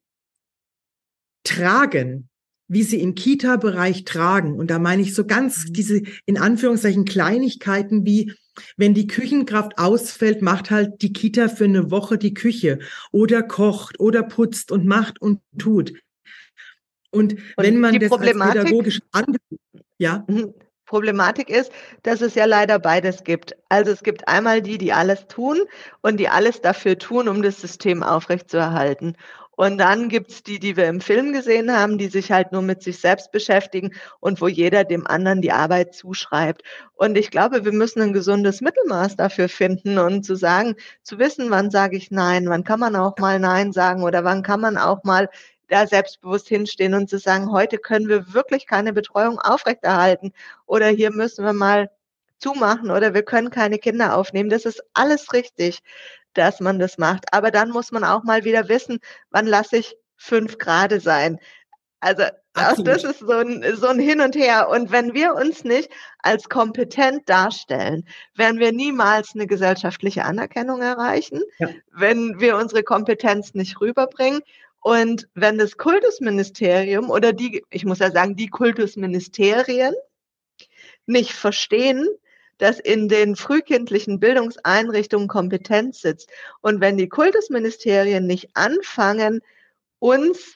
tragen, wie sie im Kita-Bereich tragen. Und da meine ich so ganz diese, in Anführungszeichen, Kleinigkeiten wie, wenn die Küchenkraft ausfällt, macht halt die Kita für eine Woche die Küche oder kocht oder putzt und macht und tut. Und Und wenn man die das als Problematik pädagogisch angeht, ja, Mhm. Problematik ist, dass es ja leider beides gibt. Also, es gibt einmal die, die alles tun und die alles dafür tun, um das System aufrechtzuerhalten. Und dann gibt's die, die wir im Film gesehen haben, die sich halt nur mit sich selbst beschäftigen und wo jeder dem anderen die Arbeit zuschreibt. Und ich glaube, wir müssen ein gesundes Mittelmaß dafür finden und zu sagen zu wissen, wann sage ich nein, wann kann man auch mal nein sagen oder wann kann man auch mal da selbstbewusst hinstehen und zu sagen: „Heute können wir wirklich keine Betreuung aufrechterhalten oder hier müssen wir mal zumachen oder wir können keine Kinder aufnehmen." Das ist alles richtig, dass man das macht. Aber dann muss man auch mal wieder wissen, wann lasse ich fünf Grade sein. Also, auch das absolut. ist so 'n so 'n Hin und Her. Und wenn wir uns nicht als kompetent darstellen, werden wir niemals 'ne gesellschaftliche Anerkennung erreichen, Ja, wenn wir unsere Kompetenz nicht rüberbringen. Und wenn das Kultusministerium oder die ich muss ja sagen, die Kultusministerien nicht verstehen, dass in den frühkindlichen Bildungseinrichtungen Kompetenz sitzt. Und wenn die Kultusministerien nicht anfangen, uns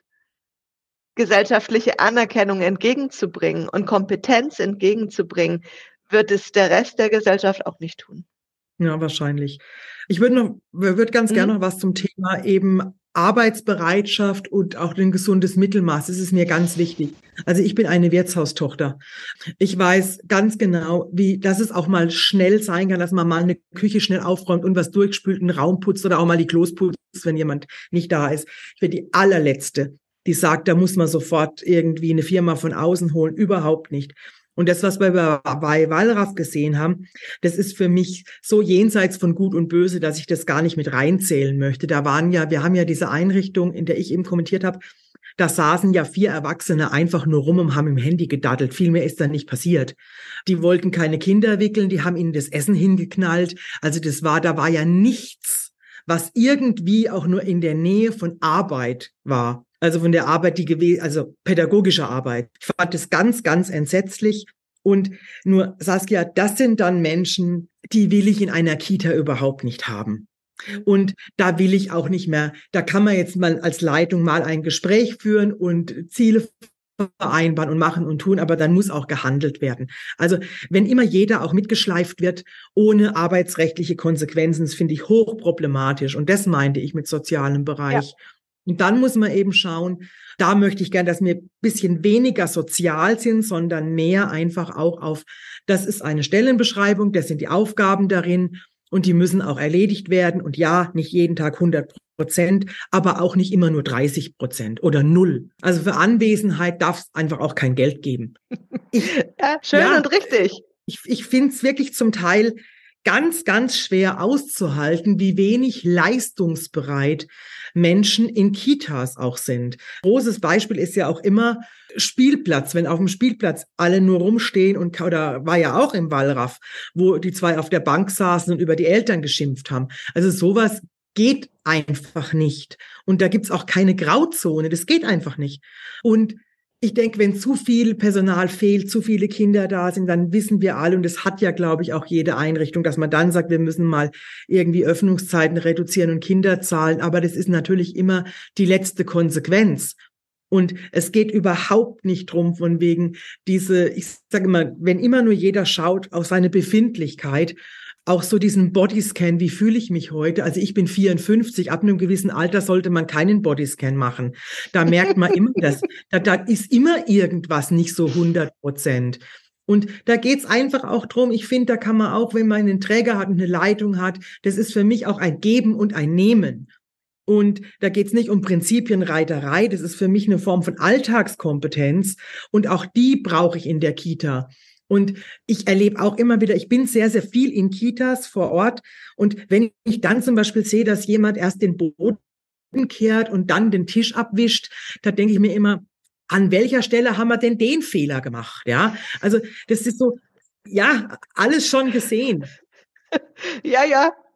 gesellschaftliche Anerkennung entgegenzubringen und Kompetenz entgegenzubringen, wird es der Rest der Gesellschaft auch nicht tun. ja, wahrscheinlich. Ich würde noch, würde ganz gerne Mhm. noch was zum Thema eben Arbeitsbereitschaft und auch ein gesundes Mittelmaß. Das ist mir ganz wichtig. Also ich bin eine Wirtshaustochter. Ich weiß ganz genau, wie, dass es auch mal schnell sein kann, dass man mal eine Küche schnell aufräumt und was durchspült, einen Raum putzt oder auch mal die Klos putzt, wenn jemand nicht da ist. Ich bin die allerletzte, die sagt, da muss man sofort irgendwie eine Firma von außen holen. Überhaupt nicht. Und das, was wir bei Wallraff gesehen haben, das ist für mich so jenseits von Gut und Böse, dass ich das gar nicht mit reinzählen möchte. Da waren ja, wir haben ja diese Einrichtung, in der ich eben kommentiert habe, da saßen ja vier Erwachsene einfach nur rum und haben im Handy gedaddelt. Viel mehr ist da nicht passiert. Die wollten keine Kinder wickeln, die haben ihnen das Essen hingeknallt. Also das war, da war ja nichts, was irgendwie auch nur in der Nähe von Arbeit war. Also von der Arbeit, die gewesen, also pädagogische Arbeit. Ich fand das ganz, ganz entsetzlich. Und nur, Saskia, das sind dann Menschen, die will ich in einer Kita überhaupt nicht haben. Und da will ich auch nicht mehr, da kann man jetzt mal als Leitung mal ein Gespräch führen und Ziele vereinbaren und machen und tun, aber dann muss auch gehandelt werden. Also wenn immer jeder auch mitgeschleift wird, ohne arbeitsrechtliche Konsequenzen, das finde ich hochproblematisch. Und das meinte ich mit sozialem Ja. Bereich. Und dann muss man eben schauen, da möchte ich gern, dass wir ein bisschen weniger sozial sind, sondern mehr einfach auch auf, das ist eine Stellenbeschreibung, das sind die Aufgaben darin und die müssen auch erledigt werden. Und ja, nicht jeden Tag hundert Prozent, aber auch nicht immer nur dreißig Prozent oder null. Also für Anwesenheit darf es einfach auch kein Geld geben. Ich, Ja, schön ja, und richtig. ich, ich finde es wirklich zum Teil ganz, ganz schwer auszuhalten, wie wenig leistungsbereit Menschen in Kitas auch sind. Großes Beispiel ist ja auch immer Spielplatz, wenn auf dem Spielplatz alle nur rumstehen und, oder war ja auch im Wallraff, wo die zwei auf der Bank saßen und über die Eltern geschimpft haben. Also sowas geht einfach nicht. Und da gibt's auch keine Grauzone, das geht einfach nicht. Und ich denke, wenn zu viel Personal fehlt, zu viele Kinder da sind, dann wissen wir alle, und das hat ja, glaube ich, auch jede Einrichtung, dass man dann sagt, wir müssen mal irgendwie Öffnungszeiten reduzieren und Kinderzahlen. Aber das ist natürlich immer die letzte Konsequenz. Und es geht überhaupt nicht drum, von wegen diese, ich sage immer, wenn immer nur jeder schaut auf seine Befindlichkeit, auch so diesen Bodyscan, wie fühle ich mich heute? Also ich bin vierundfünfzig, ab einem gewissen Alter sollte man keinen Bodyscan machen. Da merkt man immer, dass da, da ist immer irgendwas nicht so hundert Prozent. Und da geht's einfach auch drum, ich finde, da kann man auch, wenn man einen Träger hat und eine Leitung hat, das ist für mich auch ein Geben und ein Nehmen. Und da geht's nicht um Prinzipienreiterei, das ist für mich eine Form von Alltagskompetenz und auch die brauche ich in der Kita. Und ich erlebe auch immer wieder, ich bin sehr, sehr viel in Kitas vor Ort. Und wenn ich dann zum Beispiel sehe, dass jemand erst den Boden kehrt und dann den Tisch abwischt, da denke ich mir immer, an welcher Stelle haben wir denn den Fehler gemacht? Ja, also das ist so, ja, alles schon gesehen. Ja, ja.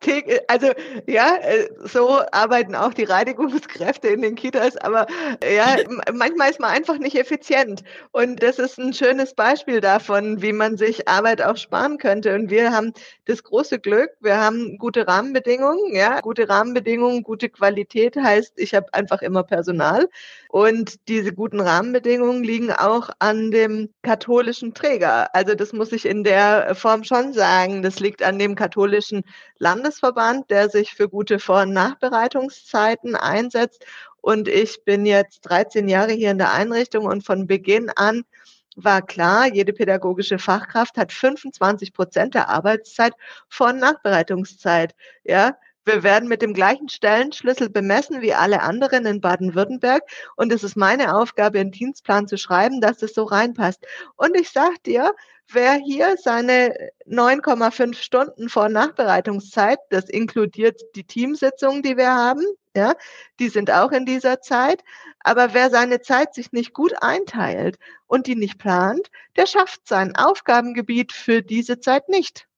Also ja, so arbeiten auch die Reinigungskräfte in den Kitas, aber ja, manchmal ist man einfach nicht effizient. Und das ist ein schönes Beispiel davon, wie man sich Arbeit auch sparen könnte. Und wir haben das große Glück, wir haben gute Rahmenbedingungen, ja, gute Rahmenbedingungen, gute Qualität heißt, ich habe einfach immer Personal. Und diese guten Rahmenbedingungen liegen auch an dem katholischen Träger. Also das muss ich in der Form schon sagen. Das liegt an dem katholischen Landesverband, der sich für gute Vor- und Nachbereitungszeiten einsetzt. Und ich bin jetzt dreizehn Jahre hier in der Einrichtung und von Beginn an war klar, jede pädagogische Fachkraft hat fünfundzwanzig Prozent der Arbeitszeit Vor- und Nachbereitungszeit. Ja, wir werden mit dem gleichen Stellenschlüssel bemessen wie alle anderen in Baden-Württemberg. Und es ist meine Aufgabe, einen Dienstplan zu schreiben, dass es so reinpasst. Und ich sag dir, wer hier seine neun Komma fünf Stunden Vor- und Nachbereitungszeit, das inkludiert die Teamsitzungen, die wir haben, ja, die sind auch in dieser Zeit. Aber wer seine Zeit sich nicht gut einteilt und die nicht plant, der schafft sein Aufgabengebiet für diese Zeit nicht.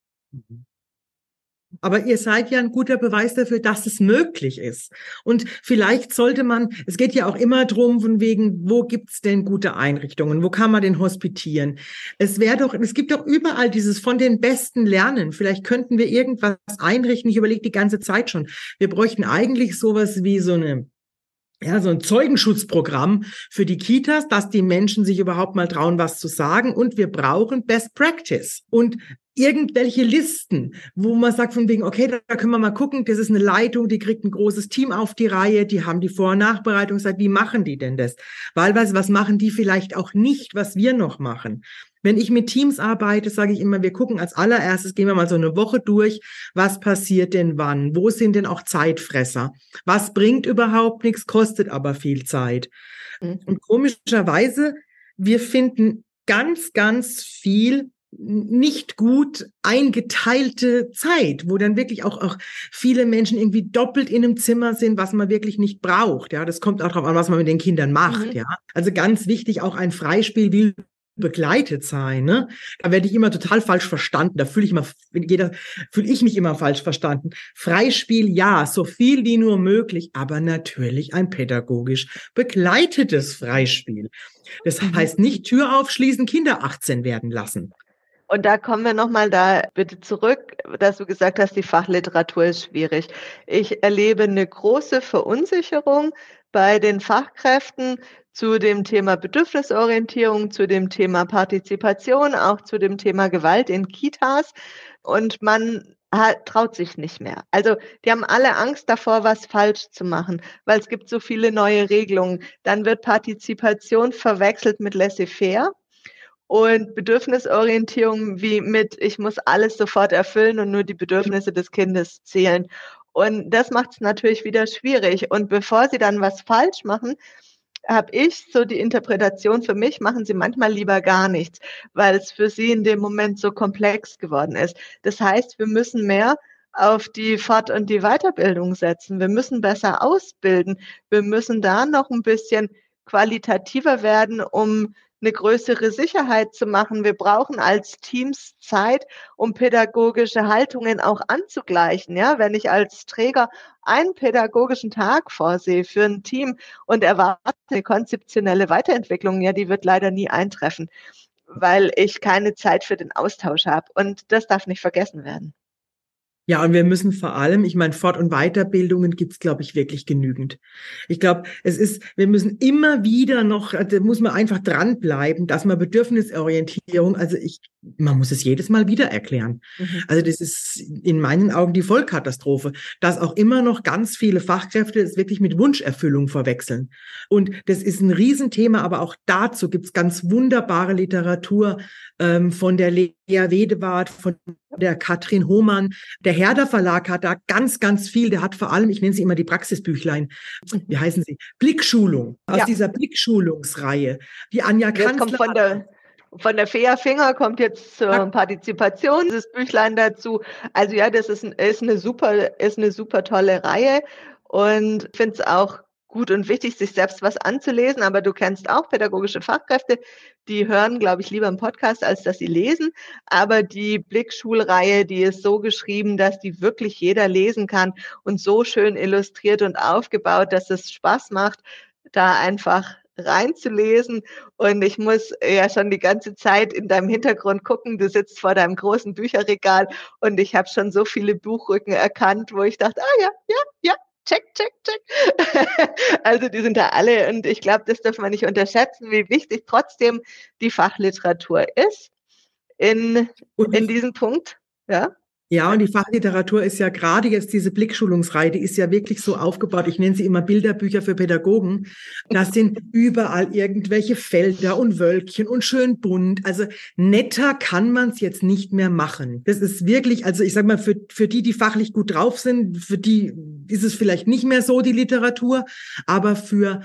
Aber ihr seid ja ein guter Beweis dafür, dass es möglich ist. Und vielleicht sollte man, es geht ja auch immer drum, von wegen, wo gibt's denn gute Einrichtungen? Wo kann man denn hospitieren? Es wäre doch, es gibt doch überall dieses von den Besten lernen. Vielleicht könnten wir irgendwas einrichten. Ich überlege die ganze Zeit schon. Wir bräuchten eigentlich sowas wie so eine Ja, so ein Zeugenschutzprogramm für die Kitas, dass die Menschen sich überhaupt mal trauen, was zu sagen. Und wir brauchen Best Practice und irgendwelche Listen, wo man sagt von wegen, okay, da können wir mal gucken, das ist eine Leitung, die kriegt ein großes Team auf die Reihe, die haben die Vor- und Nachbereitungszeit. Wie machen die denn das? Wahlweise, was machen die vielleicht auch nicht, was wir noch machen? Wenn ich mit Teams arbeite, sage ich immer, wir gucken als allererstes, gehen wir mal so eine Woche durch, was passiert denn wann? Wo sind denn auch Zeitfresser? Was bringt überhaupt nichts, kostet aber viel Zeit? Mhm. Und komischerweise, wir finden ganz, ganz viel nicht gut eingeteilte Zeit, wo dann wirklich auch, auch viele Menschen irgendwie doppelt in einem Zimmer sind, was man wirklich nicht braucht. Ja, das kommt auch darauf an, was man mit den Kindern macht. Mhm. Ja, also ganz wichtig, auch ein Freispiel will begleitet sein, ne? Da werde ich immer total falsch verstanden. Da fühle ich mal, jeder, fühle ich mich immer falsch verstanden. Freispiel, ja, so viel wie nur möglich, aber natürlich ein pädagogisch begleitetes Freispiel. Das heißt nicht Tür aufschließen, Kinder achtzehn werden lassen. Und da kommen wir nochmal da bitte zurück, dass du gesagt hast, die Fachliteratur ist schwierig. Ich erlebe eine große Verunsicherung bei den Fachkräften zu dem Thema Bedürfnisorientierung, zu dem Thema Partizipation, auch zu dem Thema Gewalt in Kitas. Und man hat, traut sich nicht mehr. Also die haben alle Angst davor, was falsch zu machen, weil es gibt so viele neue Regelungen. Dann wird Partizipation verwechselt mit Laissez-faire. Und Bedürfnisorientierung wie mit, ich muss alles sofort erfüllen und nur die Bedürfnisse des Kindes zählen. Und das macht es natürlich wieder schwierig. Und bevor sie dann was falsch machen, habe ich so die Interpretation für mich, machen sie manchmal lieber gar nichts, weil es für sie in dem Moment so komplex geworden ist. Das heißt, wir müssen mehr auf die Fort- und die Weiterbildung setzen. Wir müssen besser ausbilden. Wir müssen da noch ein bisschen qualitativer werden, um eine größere Sicherheit zu machen. Wir brauchen als Teams Zeit, um pädagogische Haltungen auch anzugleichen. Ja, wenn ich als Träger einen pädagogischen Tag vorsehe für ein Team und erwarte eine konzeptionelle Weiterentwicklung, ja, die wird leider nie eintreffen, weil ich keine Zeit für den Austausch habe. Und das darf nicht vergessen werden. Ja, und wir müssen vor allem, ich meine, Fort- und Weiterbildungen gibt's, glaube ich, wirklich genügend. Ich glaube, es ist, wir müssen immer wieder noch, da muss man einfach dranbleiben, dass man Bedürfnisorientierung, also ich, man muss es jedes Mal wieder erklären. Mhm. Also das ist in meinen Augen die Vollkatastrophe, dass auch immer noch ganz viele Fachkräfte es wirklich mit Wunscherfüllung verwechseln. Und das ist ein Riesenthema, aber auch dazu gibt's ganz wunderbare Literatur ähm, von der Lea Wedewart, von der Katrin Hohmann. Der Herder Verlag hat da ganz, ganz viel. Der hat vor allem, ich nenne sie immer die Praxisbüchlein, wie heißen sie? Blickschulung, aus Ja. dieser Blickschulungsreihe. Die Anja Das kommt Kanzler. von der, von der Fea Finger kommt jetzt zur Ja. Partizipation dieses Büchlein dazu. Also ja, das ist, ist eine super, ist eine super tolle Reihe und finde es auch gut und wichtig, sich selbst was anzulesen, aber du kennst auch pädagogische Fachkräfte, die hören, glaube ich, lieber einen Podcast, als dass sie lesen. Aber die Blickschulreihe, die ist so geschrieben, dass die wirklich jeder lesen kann und so schön illustriert und aufgebaut, dass es Spaß macht, da einfach reinzulesen. Und ich muss ja schon die ganze Zeit in deinem Hintergrund gucken. Du sitzt vor deinem großen Bücherregal und ich habe schon so viele Buchrücken erkannt, wo ich dachte, ah ja, ja, ja, check, check, check. Also die sind da alle und ich glaube, das darf man nicht unterschätzen, wie wichtig trotzdem die Fachliteratur ist in, Und in die diesem Punkt. Ja. Ja, und die Fachliteratur ist ja gerade jetzt diese Blickschulungsreihe, die ist ja wirklich so aufgebaut. Ich nenne sie immer Bilderbücher für Pädagogen. Das sind überall irgendwelche Felder und Wölkchen und schön bunt. Also netter kann man es jetzt nicht mehr machen. Das ist wirklich, also ich sag mal, für, für die, die fachlich gut drauf sind, für die ist es vielleicht nicht mehr so die Literatur, aber für,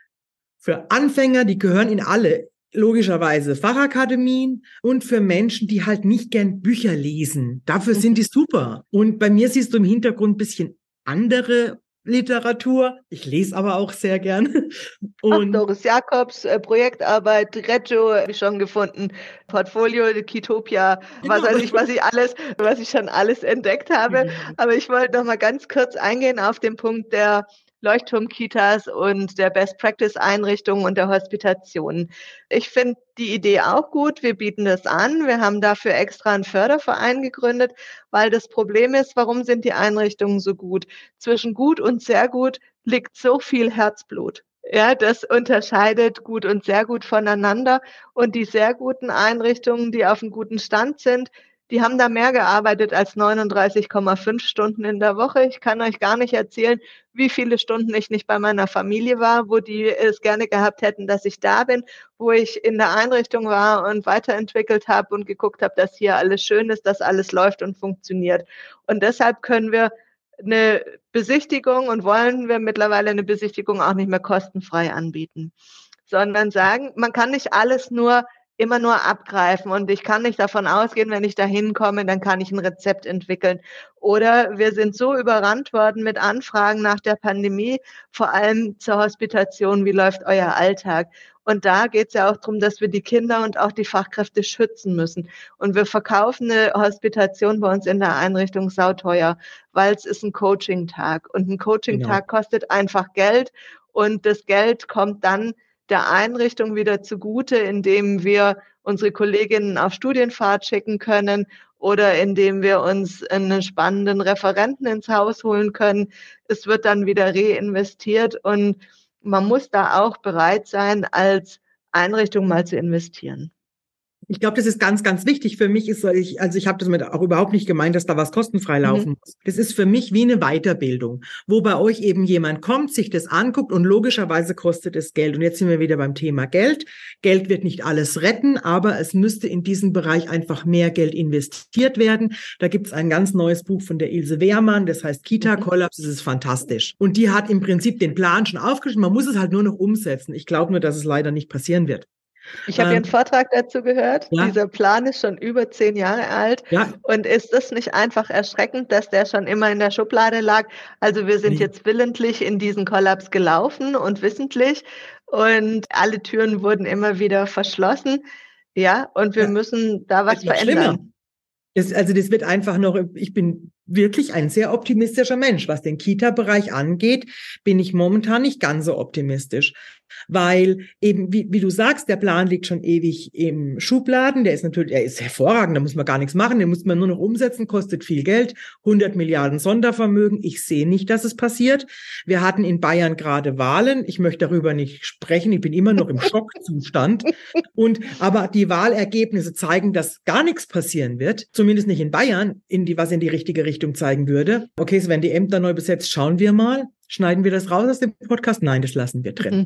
für Anfänger, die gehören in alle logischerweise Fachakademien und für Menschen, die halt nicht gern Bücher lesen. Dafür sind die super. Und bei mir siehst du im Hintergrund ein bisschen andere Literatur. Ich lese aber auch sehr gern. Ach, Und Doris Jakobs, äh, Projektarbeit, Reggio habe ich schon gefunden, Portfolio, Kitopia, was genau. weiß ich, was ich alles, was ich schon alles entdeckt habe. Aber ich wollte noch mal ganz kurz eingehen auf den Punkt der Leuchtturmkitas und der Best-Practice-Einrichtungen und der Hospitationen. Ich finde die Idee auch gut. Wir bieten das an. Wir haben dafür extra einen Förderverein gegründet, weil das Problem ist, warum sind die Einrichtungen so gut? Zwischen gut und sehr gut liegt so viel Herzblut. Ja, das unterscheidet gut und sehr gut voneinander. Und die sehr guten Einrichtungen, die auf einem guten Stand sind, die haben da mehr gearbeitet als neununddreißig Komma fünf Stunden in der Woche. Ich kann euch gar nicht erzählen, wie viele Stunden ich nicht bei meiner Familie war, wo die es gerne gehabt hätten, dass ich da bin, wo ich in der Einrichtung war und weiterentwickelt habe und geguckt habe, dass hier alles schön ist, dass alles läuft und funktioniert. Und deshalb können wir eine Besichtigung und wollen wir mittlerweile eine Besichtigung auch nicht mehr kostenfrei anbieten, sondern sagen, man kann nicht alles nur immer nur abgreifen und ich kann nicht davon ausgehen, wenn ich da hinkomme, dann kann ich ein Rezept entwickeln. Oder wir sind so überrannt worden mit Anfragen nach der Pandemie, vor allem zur Hospitation, wie läuft euer Alltag? Und da geht es ja auch darum, dass wir die Kinder und auch die Fachkräfte schützen müssen. Und wir verkaufen eine Hospitation bei uns in der Einrichtung sauteuer, weil es ist ein Coaching-Tag. Und ein Coaching-Tag Genau. kostet einfach Geld und das Geld kommt dann der Einrichtung wieder zugute, indem wir unsere Kolleginnen auf Studienfahrt schicken können oder indem wir uns einen spannenden Referenten ins Haus holen können. Es wird dann wieder reinvestiert und man muss da auch bereit sein, als Einrichtung mal zu investieren. Ich glaube, das ist ganz, ganz wichtig. Für mich ist, ich, also ich habe das mit auch überhaupt nicht gemeint, dass da was kostenfrei laufen Mhm. muss. Das ist für mich wie eine Weiterbildung, wo bei euch eben jemand kommt, sich das anguckt und logischerweise kostet es Geld. Und jetzt sind wir wieder beim Thema Geld. Geld wird nicht alles retten, aber es müsste in diesem Bereich einfach mehr Geld investiert werden. Da gibt es ein ganz neues Buch von der Ilse Wehrmann, das heißt Kita-Kollaps. Das ist fantastisch. Und die hat im Prinzip den Plan schon aufgeschrieben. Man muss es halt nur noch umsetzen. Ich glaube nur, dass es leider nicht passieren wird. Ich habe Ihren Ähm, Vortrag dazu gehört. ja, Dieser Plan ist schon über zehn Jahre alt. ja. Und ist es nicht einfach erschreckend, dass der schon immer in der Schublade lag? Also wir sind jetzt willentlich in diesen Kollaps gelaufen und wissentlich. Und alle Türen wurden immer wieder verschlossen. Ja, und wir Ja, müssen da was wird noch schlimmer. verändern. Das, also das wird einfach noch, ich bin wirklich ein sehr optimistischer Mensch. Was den Kita-Bereich angeht, bin ich momentan nicht ganz so optimistisch. Weil eben, wie, wie du sagst, der Plan liegt schon ewig im Schubladen. Der ist natürlich, er ist hervorragend, da muss man gar nichts machen, den muss man nur noch umsetzen, kostet viel Geld, hundert Milliarden Sondervermögen. Ich sehe nicht, dass es passiert. Wir hatten in Bayern gerade Wahlen. Ich möchte darüber nicht sprechen. Ich bin immer noch im Schockzustand. Und, aber die Wahlergebnisse zeigen, dass gar nichts passieren wird. Zumindest nicht in Bayern, in die, was in die richtige Richtung zeigen würde. Okay, es werden die Ämter neu besetzt. Schauen wir mal. Schneiden wir das raus aus dem Podcast? Nein, das lassen wir drin.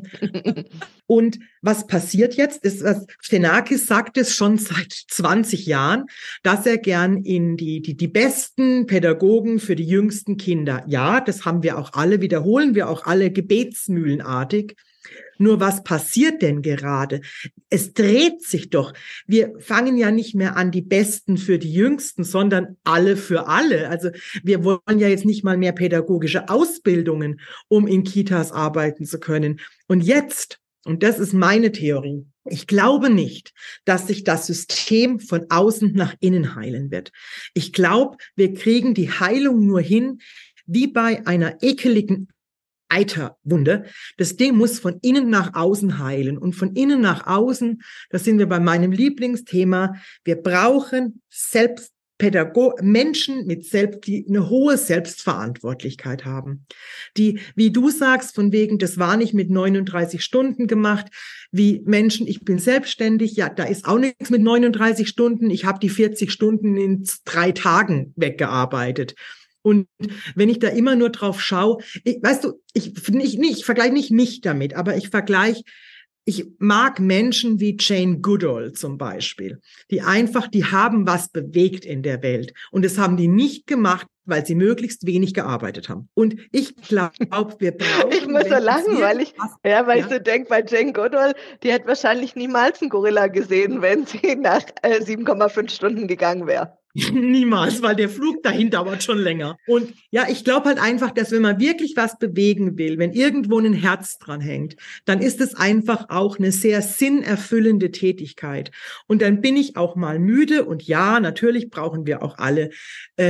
Und was passiert jetzt? Ist, was Xenakis sagt es schon seit zwanzig Jahren, dass er gern in die, die, die besten Pädagogen für die jüngsten Kinder, ja, das haben wir auch alle, wiederholen wir auch alle gebetsmühlenartig, Nur was passiert denn gerade? Es dreht sich doch. Wir fangen ja nicht mehr an, die Besten für die Jüngsten, sondern alle für alle. Also wir wollen ja jetzt nicht mal mehr pädagogische Ausbildungen, um in Kitas arbeiten zu können. Und jetzt, und das ist meine Theorie, ich glaube nicht, dass sich das System von außen nach innen heilen wird. Ich glaube, wir kriegen die Heilung nur hin, wie bei einer ekeligen Eiterwunde. Das Ding muss von innen nach außen heilen. Und von innen nach außen, das sind wir bei meinem Lieblingsthema, wir brauchen Selbstpädago- Menschen mit selbst, die eine hohe Selbstverantwortlichkeit haben. Die, wie du sagst, von wegen, das war nicht mit neununddreißig Stunden gemacht, wie Menschen, ich bin selbstständig, ja, da ist auch nichts mit neununddreißig Stunden, ich habe die vierzig Stunden in drei Tagen weggearbeitet. Und wenn ich da immer nur drauf schaue, ich, weißt du, ich, ich, ich vergleiche nicht mich damit, aber ich vergleiche, ich mag Menschen wie Jane Goodall zum Beispiel, die einfach, die haben was bewegt in der Welt. Und das haben die nicht gemacht, weil sie möglichst wenig gearbeitet haben. Und ich glaube, wir brauchen... Ich muss so lachen, weil ich, ja, weil ja. ich so denke, bei Jane Goodall, die hätte wahrscheinlich niemals einen Gorilla gesehen, wenn sie nach äh, sieben Komma fünf Stunden gegangen wäre. Niemals, weil der Flug dahin dauert schon länger. Und ja, ich glaube halt einfach, dass wenn man wirklich was bewegen will, wenn irgendwo ein Herz dran hängt, dann ist es einfach auch eine sehr sinnerfüllende Tätigkeit. Und dann bin ich auch mal müde. Und ja, natürlich brauchen wir auch alle äh,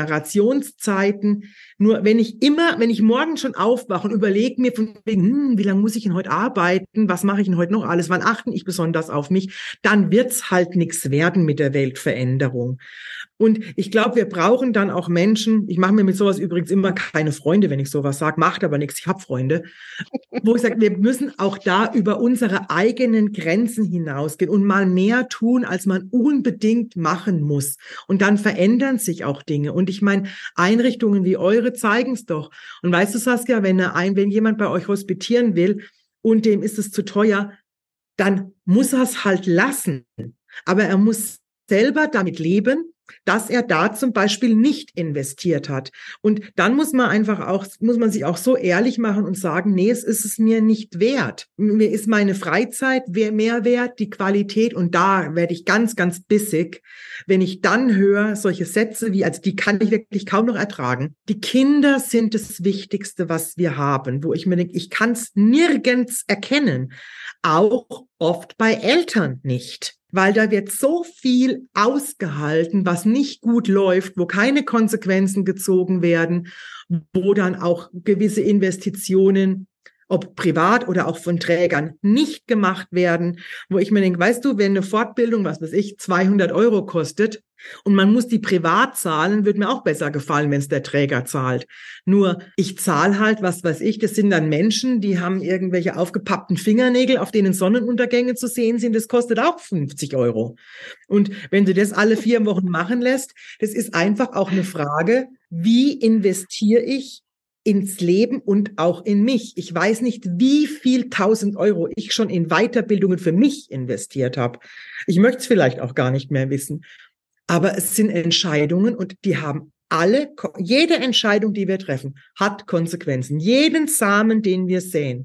Regenerationszeiten. Nur wenn ich immer, wenn ich morgen schon aufwache und überlege mir von wegen, hm, wie lange muss ich denn heute arbeiten? Was mache ich denn heute noch alles? Wann achte ich besonders auf mich? Dann wird's halt nichts werden mit der Weltveränderung. Und ich glaube, wir brauchen dann auch Menschen, ich mache mir mit sowas übrigens immer keine Freunde, wenn ich sowas sage, macht aber nichts, ich habe Freunde, wo ich sage, wir müssen auch da über unsere eigenen Grenzen hinausgehen und mal mehr tun, als man unbedingt machen muss. Und dann verändern sich auch Dinge. Und ich meine, Einrichtungen wie eure zeigen es doch. Und weißt du, Saskia, wenn, ein, wenn jemand bei euch hospitieren will und dem ist es zu teuer, dann muss er es halt lassen. Aber er muss selber damit leben, dass er da zum Beispiel nicht investiert hat. Und dann muss man einfach auch, muss man sich auch so ehrlich machen und sagen, nee, es ist es mir nicht wert. Mir ist meine Freizeit mehr wert, die Qualität. Und da werde ich ganz, ganz bissig, wenn ich dann höre, solche Sätze wie, also die kann ich wirklich kaum noch ertragen. Die Kinder sind das Wichtigste, was wir haben, wo ich mir denke, ich kann es nirgends erkennen. Auch oft bei Eltern nicht. Weil da wird so viel ausgehalten, was nicht gut läuft, wo keine Konsequenzen gezogen werden, wo dann auch gewisse Investitionen, ob privat oder auch von Trägern, nicht gemacht werden, wo ich mir denke, weißt du, wenn eine Fortbildung, was weiß ich, zweihundert Euro kostet und man muss die privat zahlen, würde mir auch besser gefallen, wenn es der Träger zahlt. Nur ich zahle halt, was weiß ich, das sind dann Menschen, die haben irgendwelche aufgepappten Fingernägel, auf denen Sonnenuntergänge zu sehen sind, das kostet auch fünfzig Euro. Und wenn du das alle vier Wochen machen lässt, das ist einfach auch eine Frage, wie investiere ich ins Leben und auch in mich. Ich weiß nicht, wie viel tausend Euro ich schon in Weiterbildungen für mich investiert habe. Ich möchte es vielleicht auch gar nicht mehr wissen. Aber es sind Entscheidungen und die haben alle, jede Entscheidung, die wir treffen, hat Konsequenzen. Jeden Samen, den wir säen,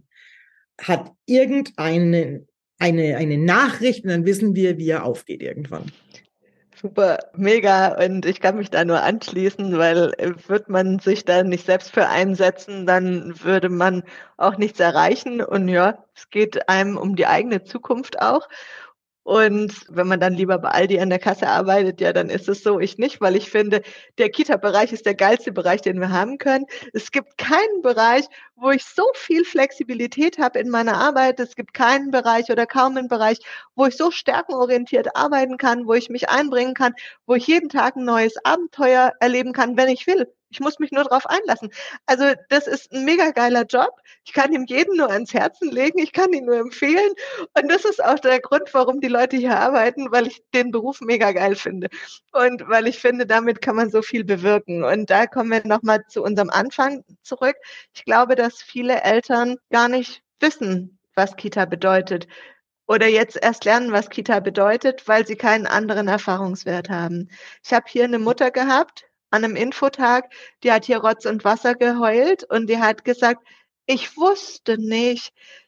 hat irgendeine eine, eine Nachricht und dann wissen wir, wie er aufgeht irgendwann. Super, mega. Und ich kann mich da nur anschließen, weil wird man sich da nicht selbst für einsetzen, dann würde man auch nichts erreichen. Und ja, es geht einem um die eigene Zukunft auch. Und wenn man dann lieber bei Aldi an der Kasse arbeitet, ja, dann ist es so, ich nicht, weil ich finde, der Kita-Bereich ist der geilste Bereich, den wir haben können. Es gibt keinen Bereich, wo ich so viel Flexibilität habe in meiner Arbeit. Es gibt keinen Bereich oder kaum einen Bereich, wo ich so stärkenorientiert arbeiten kann, wo ich mich einbringen kann, wo ich jeden Tag ein neues Abenteuer erleben kann, wenn ich will. Ich muss mich nur darauf einlassen. Also das ist ein mega geiler Job. Ich kann ihm jeden nur ans Herzen legen. Ich kann ihn nur empfehlen. Und das ist auch der Grund, warum die Leute hier arbeiten, weil ich den Beruf mega geil finde. Und weil ich finde, damit kann man so viel bewirken. Und da kommen wir nochmal zu unserem Anfang zurück. Ich glaube, dass viele Eltern gar nicht wissen, was Kita bedeutet. Oder jetzt erst lernen, was Kita bedeutet, weil sie keinen anderen Erfahrungswert haben. Ich habe hier eine Mutter gehabt, an einem Infotag, die hat hier Rotz und Wasser geheult und die hat gesagt, ich wusste nicht,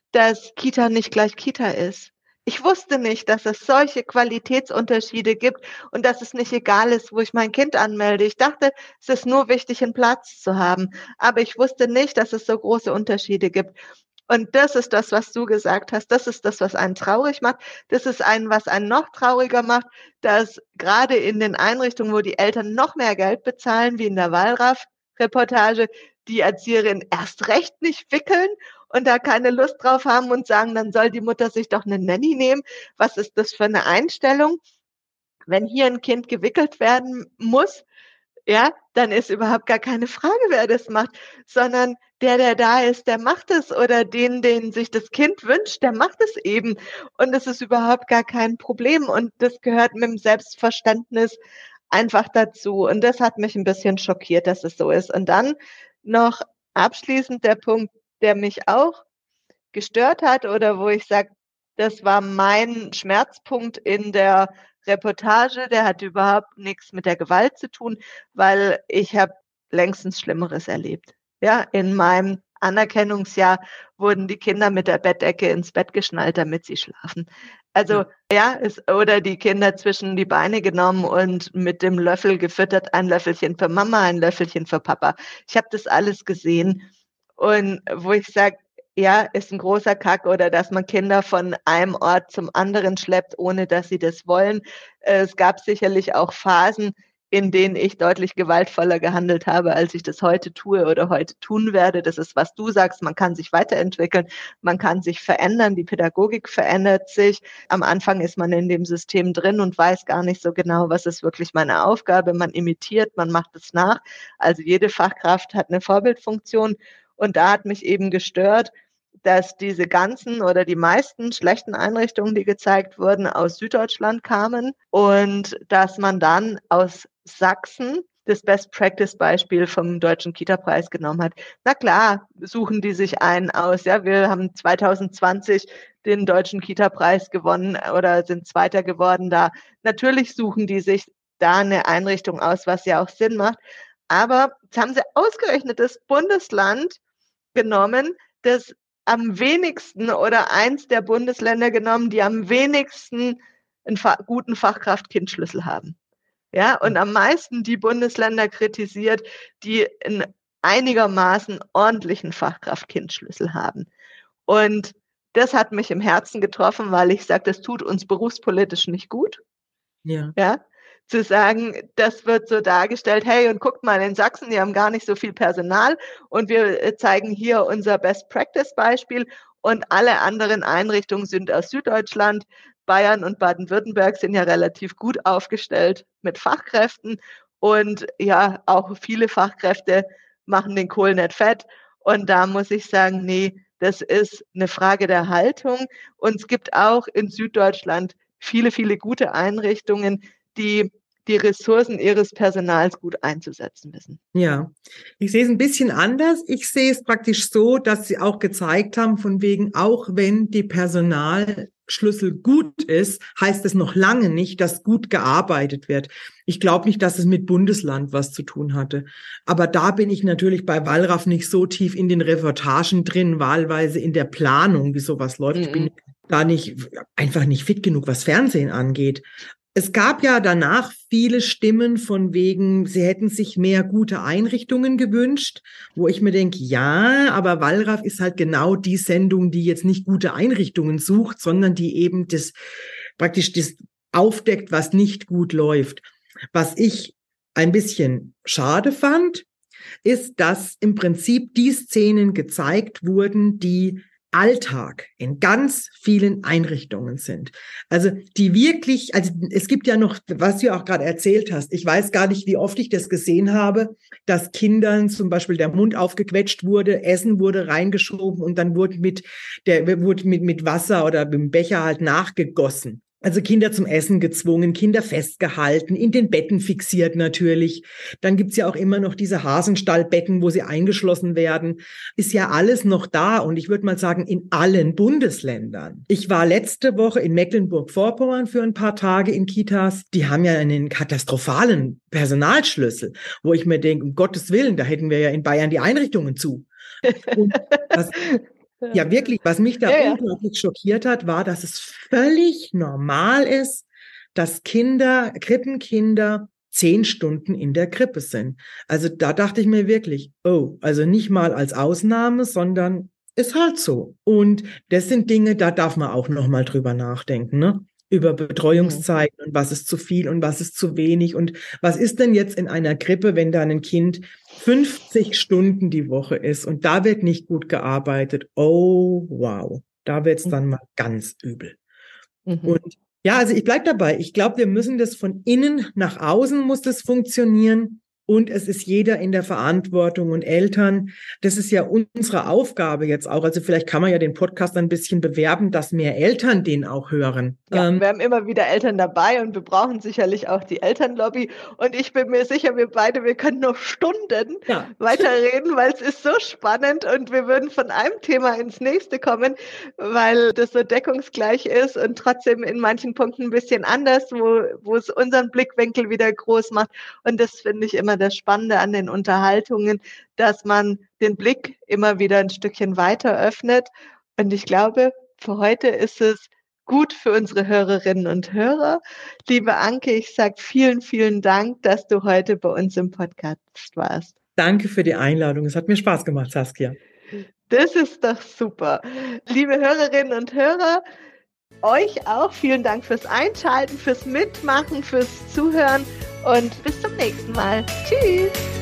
dass Kita nicht gleich Kita ist. Ich wusste nicht, dass es solche Qualitätsunterschiede gibt und dass es nicht egal ist, wo ich mein Kind anmelde. Ich dachte, es ist nur wichtig, einen Platz zu haben. Aber ich wusste nicht, dass es so große Unterschiede gibt. Und das ist das, was du gesagt hast. Das ist das, was einen traurig macht. Das ist einen, was einen noch trauriger macht, dass gerade in den Einrichtungen, wo die Eltern noch mehr Geld bezahlen, wie in der Wallraff-Reportage, die Erzieherinnen erst recht nicht wickeln und da keine Lust drauf haben und sagen, dann soll die Mutter sich doch eine Nanny nehmen. Was ist das für eine Einstellung? Wenn hier ein Kind gewickelt werden muss, ja, dann ist überhaupt gar keine Frage, wer das macht, sondern der, der da ist, der macht es oder den, den sich das Kind wünscht, der macht es eben. Und es ist überhaupt gar kein Problem. Und das gehört mit dem Selbstverständnis einfach dazu. Und das hat mich ein bisschen schockiert, dass es so ist. Und dann noch abschließend der Punkt, der mich auch gestört hat oder wo ich sage, das war mein Schmerzpunkt in der Reportage, der hat überhaupt nichts mit der Gewalt zu tun, weil ich habe längstens Schlimmeres erlebt. Ja, in meinem Anerkennungsjahr wurden die Kinder mit der Bettdecke ins Bett geschnallt, damit sie schlafen. Also ja, es, oder die Kinder zwischen die Beine genommen und mit dem Löffel gefüttert, ein Löffelchen für Mama, ein Löffelchen für Papa. Ich habe das alles gesehen und wo ich sage, ja, ist ein großer Kack oder dass man Kinder von einem Ort zum anderen schleppt, ohne dass sie das wollen. Es gab sicherlich auch Phasen, in denen ich deutlich gewaltvoller gehandelt habe, als ich das heute tue oder heute tun werde. Das ist, was du sagst, man kann sich weiterentwickeln, man kann sich verändern, die Pädagogik verändert sich. Am Anfang ist man in dem System drin und weiß gar nicht so genau, was ist wirklich meine Aufgabe. Man imitiert, man macht es nach. Also jede Fachkraft hat eine Vorbildfunktion und da hat mich eben gestört, dass diese ganzen oder die meisten schlechten Einrichtungen, die gezeigt wurden, aus Süddeutschland kamen und dass man dann aus Sachsen das Best-Practice-Beispiel vom Deutschen Kita-Preis genommen hat. Na klar, suchen die sich einen aus. Ja, wir haben zwanzig zwanzig den Deutschen Kita-Preis gewonnen oder sind Zweiter geworden da. Natürlich suchen die sich da eine Einrichtung aus, was ja auch Sinn macht. Aber jetzt haben sie ausgerechnet das Bundesland genommen, das am wenigsten oder eins der Bundesländer genommen, die am wenigsten einen fa- guten Fachkraft-Kind-Schlüssel haben. Ja, und am meisten die Bundesländer kritisiert, die einen einigermaßen ordentlichen Fachkraft-Kind-Schlüssel haben. Und das hat mich im Herzen getroffen, weil ich sage, das tut uns berufspolitisch nicht gut. Ja. Ja, zu sagen, das wird so dargestellt, hey, und guckt mal in Sachsen, die haben gar nicht so viel Personal und wir zeigen hier unser Best-Practice-Beispiel und alle anderen Einrichtungen sind aus Süddeutschland. Bayern und Baden-Württemberg sind ja relativ gut aufgestellt mit Fachkräften und ja, auch viele Fachkräfte machen den Kohl nicht fett. Und da muss ich sagen, nee, das ist eine Frage der Haltung. Und es gibt auch in Süddeutschland viele, viele gute Einrichtungen, die die Ressourcen ihres Personals gut einzusetzen wissen. Ja, ich sehe es ein bisschen anders. Ich sehe es praktisch so, dass Sie auch gezeigt haben, von wegen, auch wenn die Personalschlüssel gut ist, heißt es noch lange nicht, dass gut gearbeitet wird. Ich glaube nicht, dass es mit Bundesland was zu tun hatte. Aber da bin ich natürlich bei Wallraff nicht so tief in den Reportagen drin, wahlweise in der Planung, wie sowas läuft. Mhm. Ich bin da nicht, einfach nicht fit genug, was Fernsehen angeht. Es gab ja danach viele Stimmen von wegen, sie hätten sich mehr gute Einrichtungen gewünscht, wo ich mir denke, ja, aber Wallraff ist halt genau die Sendung, die jetzt nicht gute Einrichtungen sucht, sondern die eben das praktisch das aufdeckt, was nicht gut läuft. Was ich ein bisschen schade fand, ist, dass im Prinzip die Szenen gezeigt wurden, die Alltag in ganz vielen Einrichtungen sind. Also die wirklich, also es gibt ja noch, was du auch gerade erzählt hast, ich weiß gar nicht, wie oft ich das gesehen habe, dass Kindern zum Beispiel der Mund aufgequetscht wurde, Essen wurde reingeschoben und dann wurde mit, der, wurde mit, mit Wasser oder mit dem Becher halt nachgegossen. Also Kinder zum Essen gezwungen, Kinder festgehalten, in den Betten fixiert natürlich. Dann gibt's ja auch immer noch diese Hasenstallbetten, wo sie eingeschlossen werden. Ist ja alles noch da und ich würde mal sagen, in allen Bundesländern. Ich war letzte Woche in Mecklenburg-Vorpommern für ein paar Tage in Kitas. Die haben ja einen katastrophalen Personalschlüssel, wo ich mir denke, um Gottes Willen, da hätten wir ja in Bayern die Einrichtungen zu. Und das Ja, wirklich. Was mich da Ja, ja. unglaublich schockiert hat, war, dass es völlig normal ist, dass Kinder, Krippenkinder zehn Stunden in der Krippe sind. Also da dachte ich mir wirklich, oh, also nicht mal als Ausnahme, sondern ist halt so. Und das sind Dinge, da darf man auch noch mal drüber nachdenken, ne? Über Betreuungszeiten und was ist zu viel und was ist zu wenig und was ist denn jetzt in einer Krippe, wenn da ein Kind fünfzig Stunden die Woche ist und da wird nicht gut gearbeitet. Oh, wow. Da wird's dann mal ganz übel. Mhm. Und ja, also ich bleib dabei. Ich glaube, wir müssen das von innen nach außen muss das funktionieren. Und es ist jeder in der Verantwortung und Eltern. Das ist ja unsere Aufgabe jetzt auch. Also vielleicht kann man ja den Podcast ein bisschen bewerben, dass mehr Eltern den auch hören. Ja, ähm, wir haben immer wieder Eltern dabei und wir brauchen sicherlich auch die Elternlobby. Und ich bin mir sicher, wir beide, wir können noch Stunden ja. weiterreden, weil es ist so spannend und wir würden von einem Thema ins nächste kommen, weil das so deckungsgleich ist und trotzdem in manchen Punkten ein bisschen anders, wo, wo es unseren Blickwinkel wieder groß macht. Und das finde ich immer das Spannende an den Unterhaltungen, dass man den Blick immer wieder ein Stückchen weiter öffnet. Und ich glaube, für heute ist es gut für unsere Hörerinnen und Hörer. Liebe Anke, ich sage vielen, vielen Dank, dass du heute bei uns im Podcast warst. Danke für die Einladung. Es hat mir Spaß gemacht, Saskia. Das ist doch super. Liebe Hörerinnen und Hörer, euch auch vielen Dank fürs Einschalten, fürs Mitmachen, fürs Zuhören und bis zum nächsten Mal. Tschüss.